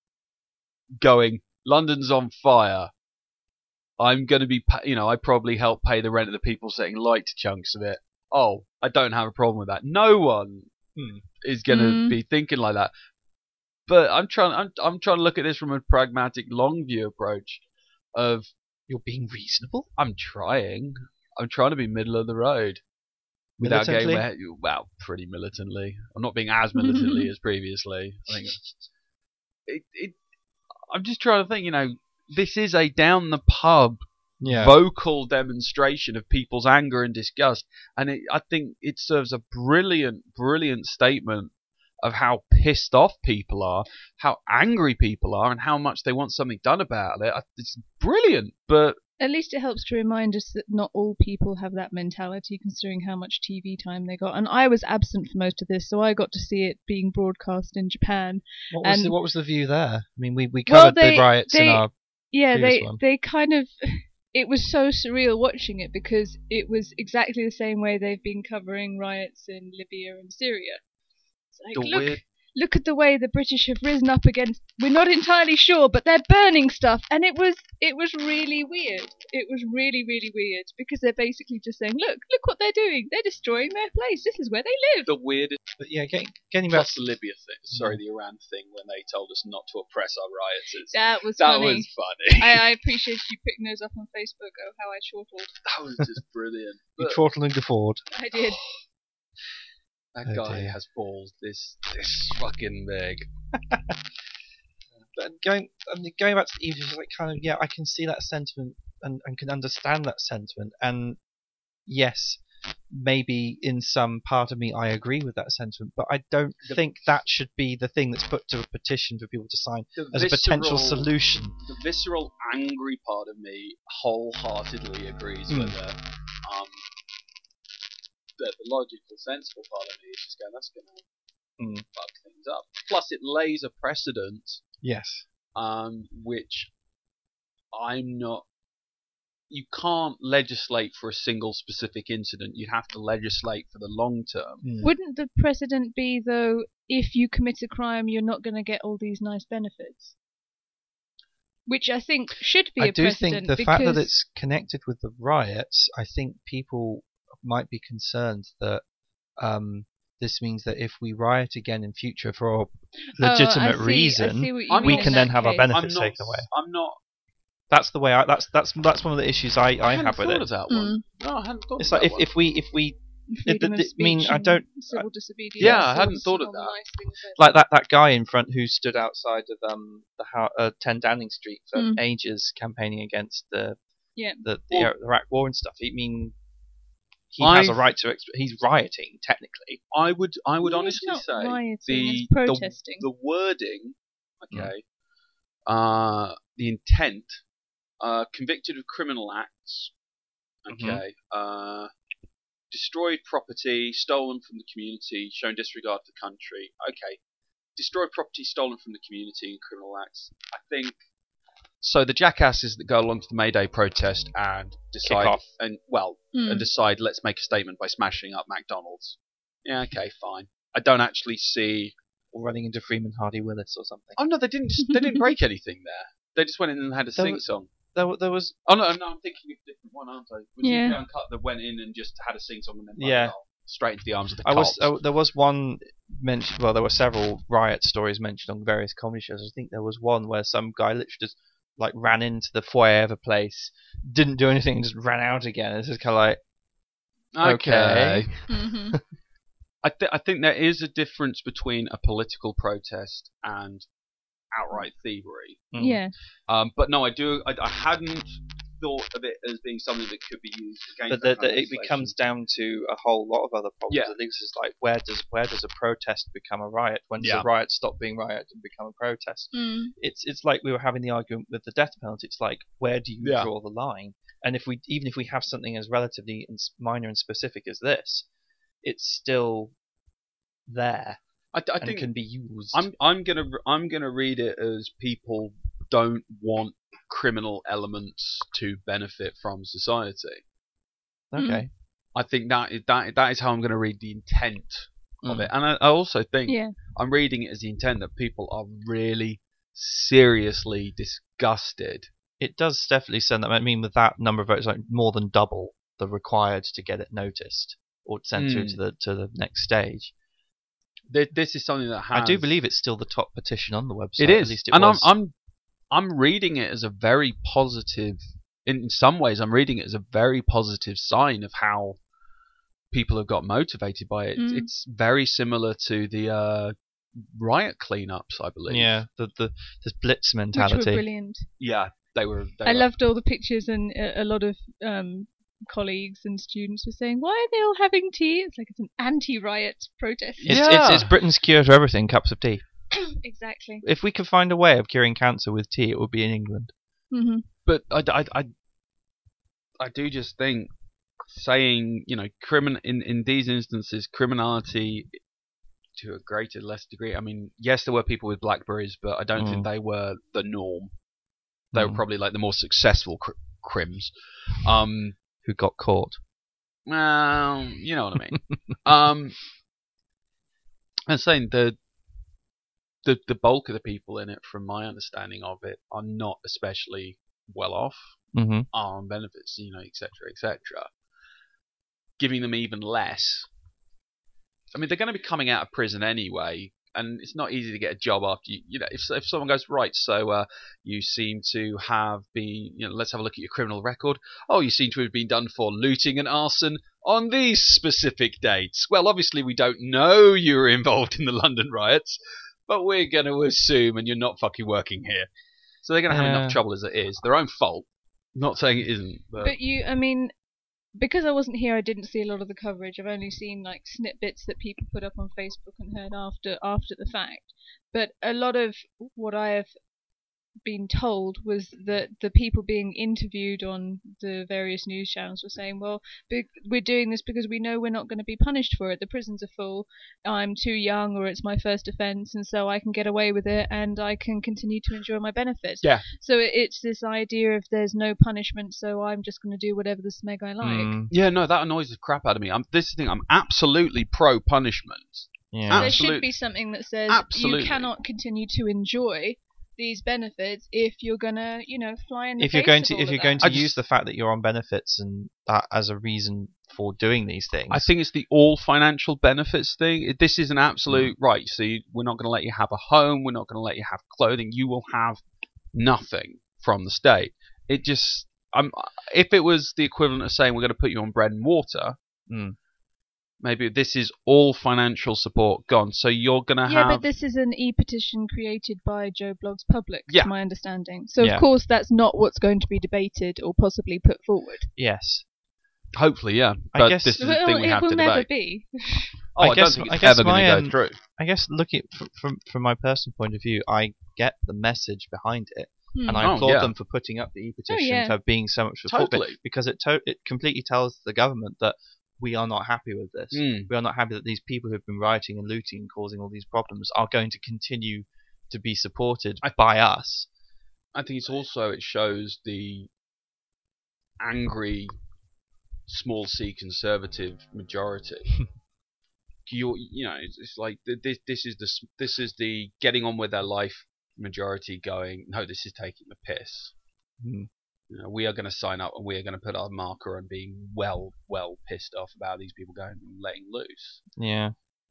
going, London's on fire. I'm going to be, pa- you know, I probably help pay the rent of the people setting light to chunks of it. Oh, I don't have a problem with that. No one Hmm. is going to Mm. be thinking like that. But I'm trying, I'm, I'm trying to look at this from a pragmatic, long view approach. Of You're being reasonable. I'm trying, I'm trying to be middle of the road. Without getting Militantly? my, well, pretty militantly. I'm not being as militantly as previously. I think it, it. I'm just trying to think. You know, this is a down the pub, Yeah. vocal demonstration of people's anger and disgust, and it, I think it serves a brilliant, brilliant statement of how pissed off people are, how angry people are, and how much they want something done about it. I- It's brilliant, but At least it helps to remind us that not all people have that mentality, considering how much T V time they got. And I was absent for most of this, so I got to see it being broadcast in Japan. What was and- the, what was the view there? I mean, we we Well, covered they- the riots in they- our. Yeah, Previous they one. they kind of. It was so surreal watching it because it was exactly the same way they've been covering riots in Libya and Syria. It's like, the look, weird. look at the way the British have risen up against. We're not entirely sure, but they're burning stuff, and it was it was really weird. It was really really weird because they're basically just saying, look, look what they're doing. They're destroying their place. This is where they live. The weirdest. But yeah, getting, getting back. Plus the Libya thing, sorry, the Iran thing, when they told us not to oppress our rioters. That was That funny. was funny. I, I appreciate you picking those up on Facebook. Oh, how I chortled. That was just brilliant. You But chortling the Ford. I did. That Oh, guy dear. has balls this this fucking big. But going I mean, going back to the evening, like kind of yeah, I can see that sentiment and, and can understand that sentiment. And yes, maybe in some part of me I agree with that sentiment, but I don't The- think that should be the thing that's put to a petition for people to sign The as a potential visceral- solution. the visceral, angry part of me wholeheartedly agrees Mm. with it. Um, the, the logical, sensible part of me is just going, that's going to Mm. fuck things up. Plus, it lays a precedent, Yes. um, which I'm not. You can't legislate for a single specific incident. You have to legislate for the long term. Mm. Wouldn't the precedent be, though, if you commit a crime, you're not going to get all these nice benefits? Which I think should be I a do precedent think the because fact that it's connected with the riots, I think people might be concerned that um, this means that if we riot again in future for a Oh, I legitimate see- I reason, see what you I'm we mean not- can in then that have our case. benefits I'm not. taken away. I'm not. That's the way. I, that's that's that's one of the issues I, I, hadn't have with thought it. of that one. Mm. No, I hadn't thought It's of like that if, one. if we if we freedom the- of the- I mean, speech I and don't- civil disobedience. Yeah, I all hadn't the- thought of all the that. nice things that- like that, that guy in front who stood outside of um the house, uh, ten Downing Street for Mm. ages campaigning against the Yeah. the, the Well- Iraq War and stuff. I mean, he I- has a right to. Exp- he's rioting technically. I would, I would Yeah, honestly it's not say rioting, the, it's the protesting. the wording, Mm. okay, uh, the intent, uh, convicted of criminal acts, Mhm. okay, uh, destroyed property, stolen from the community, shown disregard for the country, okay, destroyed property stolen from the community and criminal acts. I think. So the jackasses that go along to the May Day protest and decide, off. and well, Mm. and decide, let's make a statement by smashing up McDonald's. Yeah, okay, fine. I don't actually see. Or running into Freeman Hardy Willis or something. Oh no, they didn't. They didn't break anything there. They just went in and had a There sing was- song. There, wa- there was Oh no, no, I'm thinking of a different one, aren't I? Was Yeah. it Uncut that went in and just had a sing song and then Yeah. like, oh, straight into the arms of the I cops. was uh, there was one mentioned. Well, there were several riot stories mentioned on various comedy shows. I think there was one where some guy literally just like ran into the foyer of a place, didn't do anything, and just ran out again. It's just kind of like okay. okay. hmm I, th- I think there is a difference between a political protest and outright thievery. mm. Yeah. Um, but no, I do. I, I hadn't thought of it as being something that could be used against. But that the, kind the, of it becomes down to a whole lot of other problems. Yeah. I think this is like where does where does a protest become a riot? When does Yeah. a riot stop being riot and become a protest? Mm. It's it's like we were having the argument with the death penalty. It's like where do you Yeah. draw the line? And if we even if we have something as relatively ins- minor and specific as this, it's still there I, I and think can be used. I'm I'm gonna I'm gonna read it as people don't want criminal elements to benefit from society. okay. I think that is that that is how I'm going to read the intent of Mm. it, and I, I also think Yeah. I'm reading it as the intent that people are really seriously disgusted. It does definitely send that. I mean, with that number of votes, like more than double the required to get it noticed or sent through Mm. to the to the next stage. Th- This is something that has. I do believe it's still the top petition on the website. it is, At least it and was. I'm I'm I'm reading it as a very positive. In some ways, I'm reading it as a very positive sign of how people have got motivated by it. Mm. It's very similar to the uh, riot cleanups, I believe. Yeah, the the this blitz Which were mentality. brilliant. Yeah, they were. They I were loved all the pictures, and a, a lot of um, colleagues and students were saying, "Why are they all having tea?" It's like it's an anti-riot protest. It's, Yeah. it's it's Britain's cure to everything. Cups of tea. Exactly. If we could find a way of curing cancer with tea, it would be in England. hmm But I, I, I, I do just think saying, you know, crimin in, in these instances, criminality to a greater, less degree. I mean, yes, there were people with Blackberries, but I don't Mm. think they were the norm. They were Mm. probably like the more successful cr- crims. Um, Who got caught? well, you know what I mean. um, I'm saying the, the the bulk of the people in it, from my understanding of it, are not especially well off. Mm-hmm. Are on benefits, you know, et cetera, et cetera. Giving them even less. I mean, they're going to be coming out of prison anyway, and it's not easy to get a job after you. You know, if if someone goes, right, so uh, you seem to have been, you know, let's have a look at your criminal record. Oh, you seem to have been done for looting and arson on these specific dates. Well, obviously we don't know you were involved in the London riots, but we're going to assume, and you're not fucking working here. So they're going to have Yeah. enough trouble as it is. Their own fault. Not saying it isn't, but, But you, I mean, because I wasn't here, I didn't see a lot of the coverage. I've only seen like snippets that people put up on Facebook and heard after after the fact. But a lot of what I have been told was that the people being interviewed on the various news channels were saying, well, be- we're doing this because we know we're not going to be punished for it. The prisons are full. I'm too young, or it's my first offence, and so I can get away with it, and I can continue to enjoy my benefits. Yeah. So it- it's this idea of there's no punishment, so I'm just going to do whatever the smeg I like. Mm, yeah, no, that annoys the crap out of me. I'm this is the thing. I'm absolutely pro punishment. yeah. There Absolute- should be something that says Absolutely. you cannot continue to enjoy these benefits if you're gonna, you know, fly in the If you're face going of to all if of you're going that. to I just- use the fact that you're on benefits and that as a reason for doing these things, I think it's the all financial benefits thing. It- This is an absolute right. So you, we're not going to let you have a home. We're not going to let you have clothing. You will have nothing from the state. It just, um, if it was the equivalent of saying we're going to put you on bread and water, Mm. maybe this is all financial support gone. So you're going to Yeah, have. but this is an e-petition created by Joe Blogg's Public, Yeah. to my understanding. So Yeah. of course that's not what's going to be debated or possibly put forward. yes. Hopefully, yeah. I But guess- this is the Well, thing we it have will to never debate. be. Oh, I I, guess- don't think I it's guess ever going my, to um, go through. I guess looking from, from from my personal point of view, I get the message behind it, Hmm. and I Oh, applaud yeah. them for putting up the e-petition, yeah. for being so much support, but- Totally. because it to- it completely tells the government that we are not happy with this. Mm. We are not happy that these people who've been rioting and looting and causing all these problems are going to continue to be supported I- by us. I think it's also it shows the angry small C conservative majority. you you know it's, it's like th- this this is the s- this is the getting on with their life majority going, no, this is taking the piss. Hmm. You know, we are going to sign up and we are going to put our marker on being well well pissed off about these people going and letting loose. Yeah.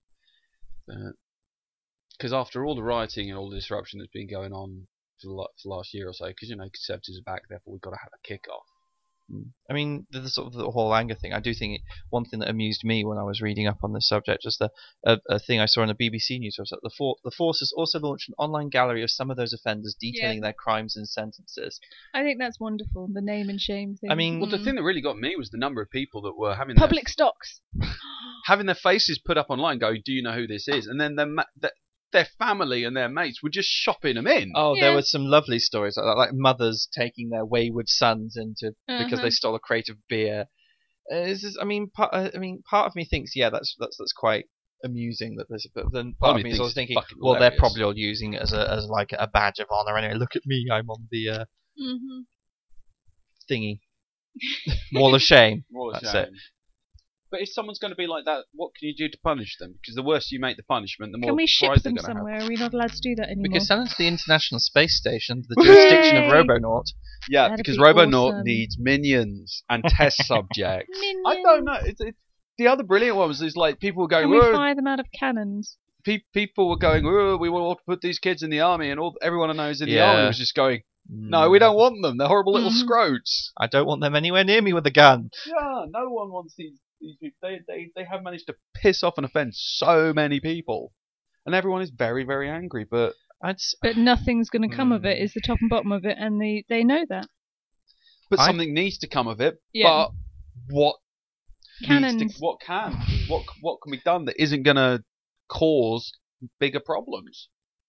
Because after all the rioting and all the disruption that's been going on for the, la- for the last year or so, because you know conservatives are back, therefore we've got to have a kick off. I mean, the, the sort of the whole anger thing. I do think it, one thing that amused me when I was reading up on this subject was the a, a thing I saw on a B B C News website. The, for, the force has also launched an online gallery of some of those offenders detailing Yeah. their crimes and sentences. I think that's wonderful. The name and shame thing. I mean, Well, the Mm. thing that really got me was the number of people that were having public their, stocks. having their faces put up online, going, "Do you know who this is?" And then their ma- their, their family and their mates were just shopping them in. Oh, Yeah. there were some lovely stories like that, like mothers taking their wayward sons into because Uh-huh. they stole a crate of beer. Uh, it's just- I mean, part, uh, I mean, part of me thinks, yeah, that's that's that's quite amusing that there's, but then part Part of of me me is thinks always it's thinking, fucking well, they're hilarious. probably all using it as a as like a badge of honor. Anyway, look at me, I'm on the uh, Mm-hmm. thingy wall of shame. What a That's shame. it. But if someone's going to be like that, what can you do to punish them? Because the worse you make the punishment, the more Can we ship prize they're them going to have. somewhere? Are we not allowed to do that anymore? We could send them to the International Space Station, the jurisdiction of Yay! Robonaut. Yeah, That'd because be Robonaut awesome. needs minions and test subjects. Minions. I don't know. It's, it's, the other brilliant one was is like people were going, Can we "Whoa," fire them out of cannons? pe- people were going, "Whoa, we want to put these kids in the army," and all everyone I know is in the Yeah. army was just going, "No, we don't want them. They're horrible little Mhm. scroats." I don't want them anywhere near me with a gun. Yeah, no one wants these. these people. They, they they have managed to piss off and offend so many people, and everyone is very very angry. But I'd, s- But nothing's going to come of it. Hmm. Is the top and bottom of it, and they they know that. but I- something needs to come of it. Yeah. But what needs Cannons. to, what can what what can be done that isn't going to cause bigger problems?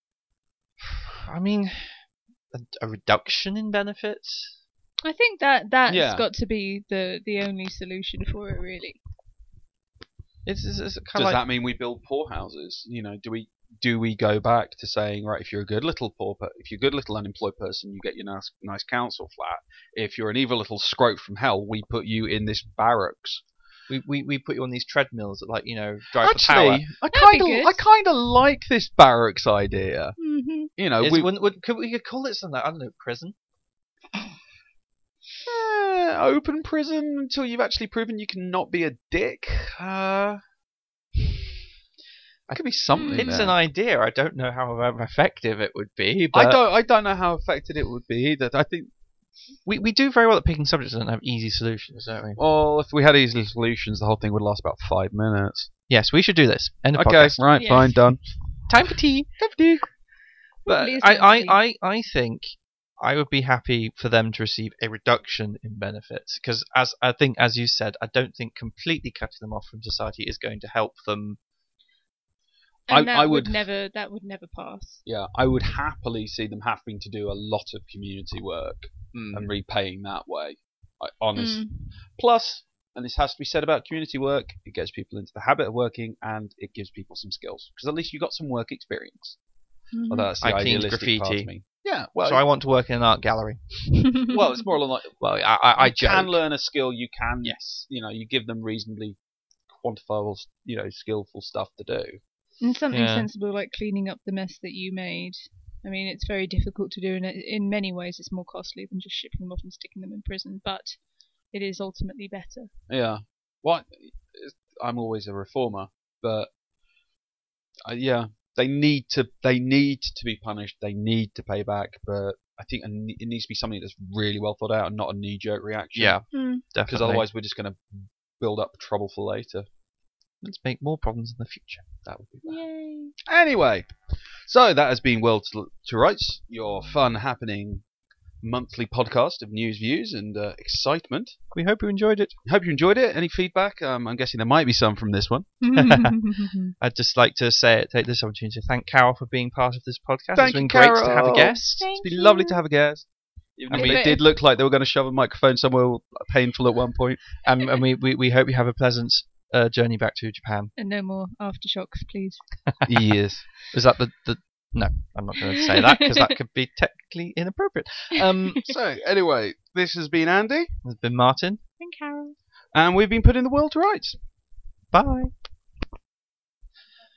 I mean, a, a reduction in benefits. I think that that's Yeah. got to be the the only solution for it, really. It's, it's, it's kind Does of like that mean we build poorhouses? You know, do we do we go back to saying, right, if you're a good little poor, per- if you're a good little unemployed person, you get your nice nice council flat. If you're an evil little scrote from hell, we put you in this barracks. we, we, we put you on these treadmills that, like, you know, drive the power. Actually, I That'd kind be of good. I kind of like this barracks idea. hmm You know, Is, we would, would, could we could call it something like, I don't know, prison? eh, open prison until you've actually proven you can not be a dick. Uh, that could be something. It's there. an idea. I don't know how effective it would be, but I don't. I don't know how effective it would be either. I think. we, we do very well at picking subjects that don't have easy solutions, don't we? Well, if we had easy solutions, the whole thing would last about five minutes. Yes, we should do this. End of Okay, podcast. right, Yes. fine, done. Time for tea. Time for tea. But Probably is I, time I, for tea. I, I think I would be happy for them to receive a reduction in benefits because, as I think, as you said, I don't think completely cutting them off from society is going to help them. And I- that I would would- never that would never pass. Yeah, I would happily see them having to do a lot of community work and repaying that way. I, honest. Mm. Plus, and this has to be said about community work, it gets people into the habit of working and it gives people some skills because at least you got some work experience. Mhm. Although that's the I cleaned idealistic part graffiti. of me. Yeah, well, so I want to work in an art gallery. well, it's more like Well, I, I, I you can joke. learn a skill. You can, Yes. you know, you give them reasonably quantifiable, you know, skillful stuff to do. And something Yeah. sensible like cleaning up the mess that you made. I mean, it's very difficult to do, and it- in many ways, it's more costly than just shipping them off and sticking them in prison. But it is ultimately better. Yeah. What? I'm always a reformer, but uh, yeah, they need to. They need to be punished. They need to pay back. But I think it ne- it needs to be something that's really well thought out and not a knee-jerk reaction. Yeah, Mm. definitely. Because otherwise, we're just going to build up trouble for later. let's make more problems in the future. That would be bad. Yay! Anyway, so that has been World to, to Rights, your fun, happening monthly podcast of news, views, and uh, excitement. We hope you enjoyed it. Hope you enjoyed it. Any feedback? Um, I'm guessing there might be some from this one. I'd just like to say, take this opportunity to thank Carol for being part of this podcast. Thank it's been you, great to have a Carol. guest. Thank It's been you. lovely to have a guest. Even And if we- it did look like they were going to shove a microphone somewhere painful at one point. Um, and we, we, we hope you have a pleasant uh, journey back to Japan. And no more aftershocks, please. Yes. Is that the, the... No, I'm not going to say that because that could be technically inappropriate. Um, So, anyway, this has been Andy, there's been Martin. And Carol. and we've been putting the world to rights. Bye.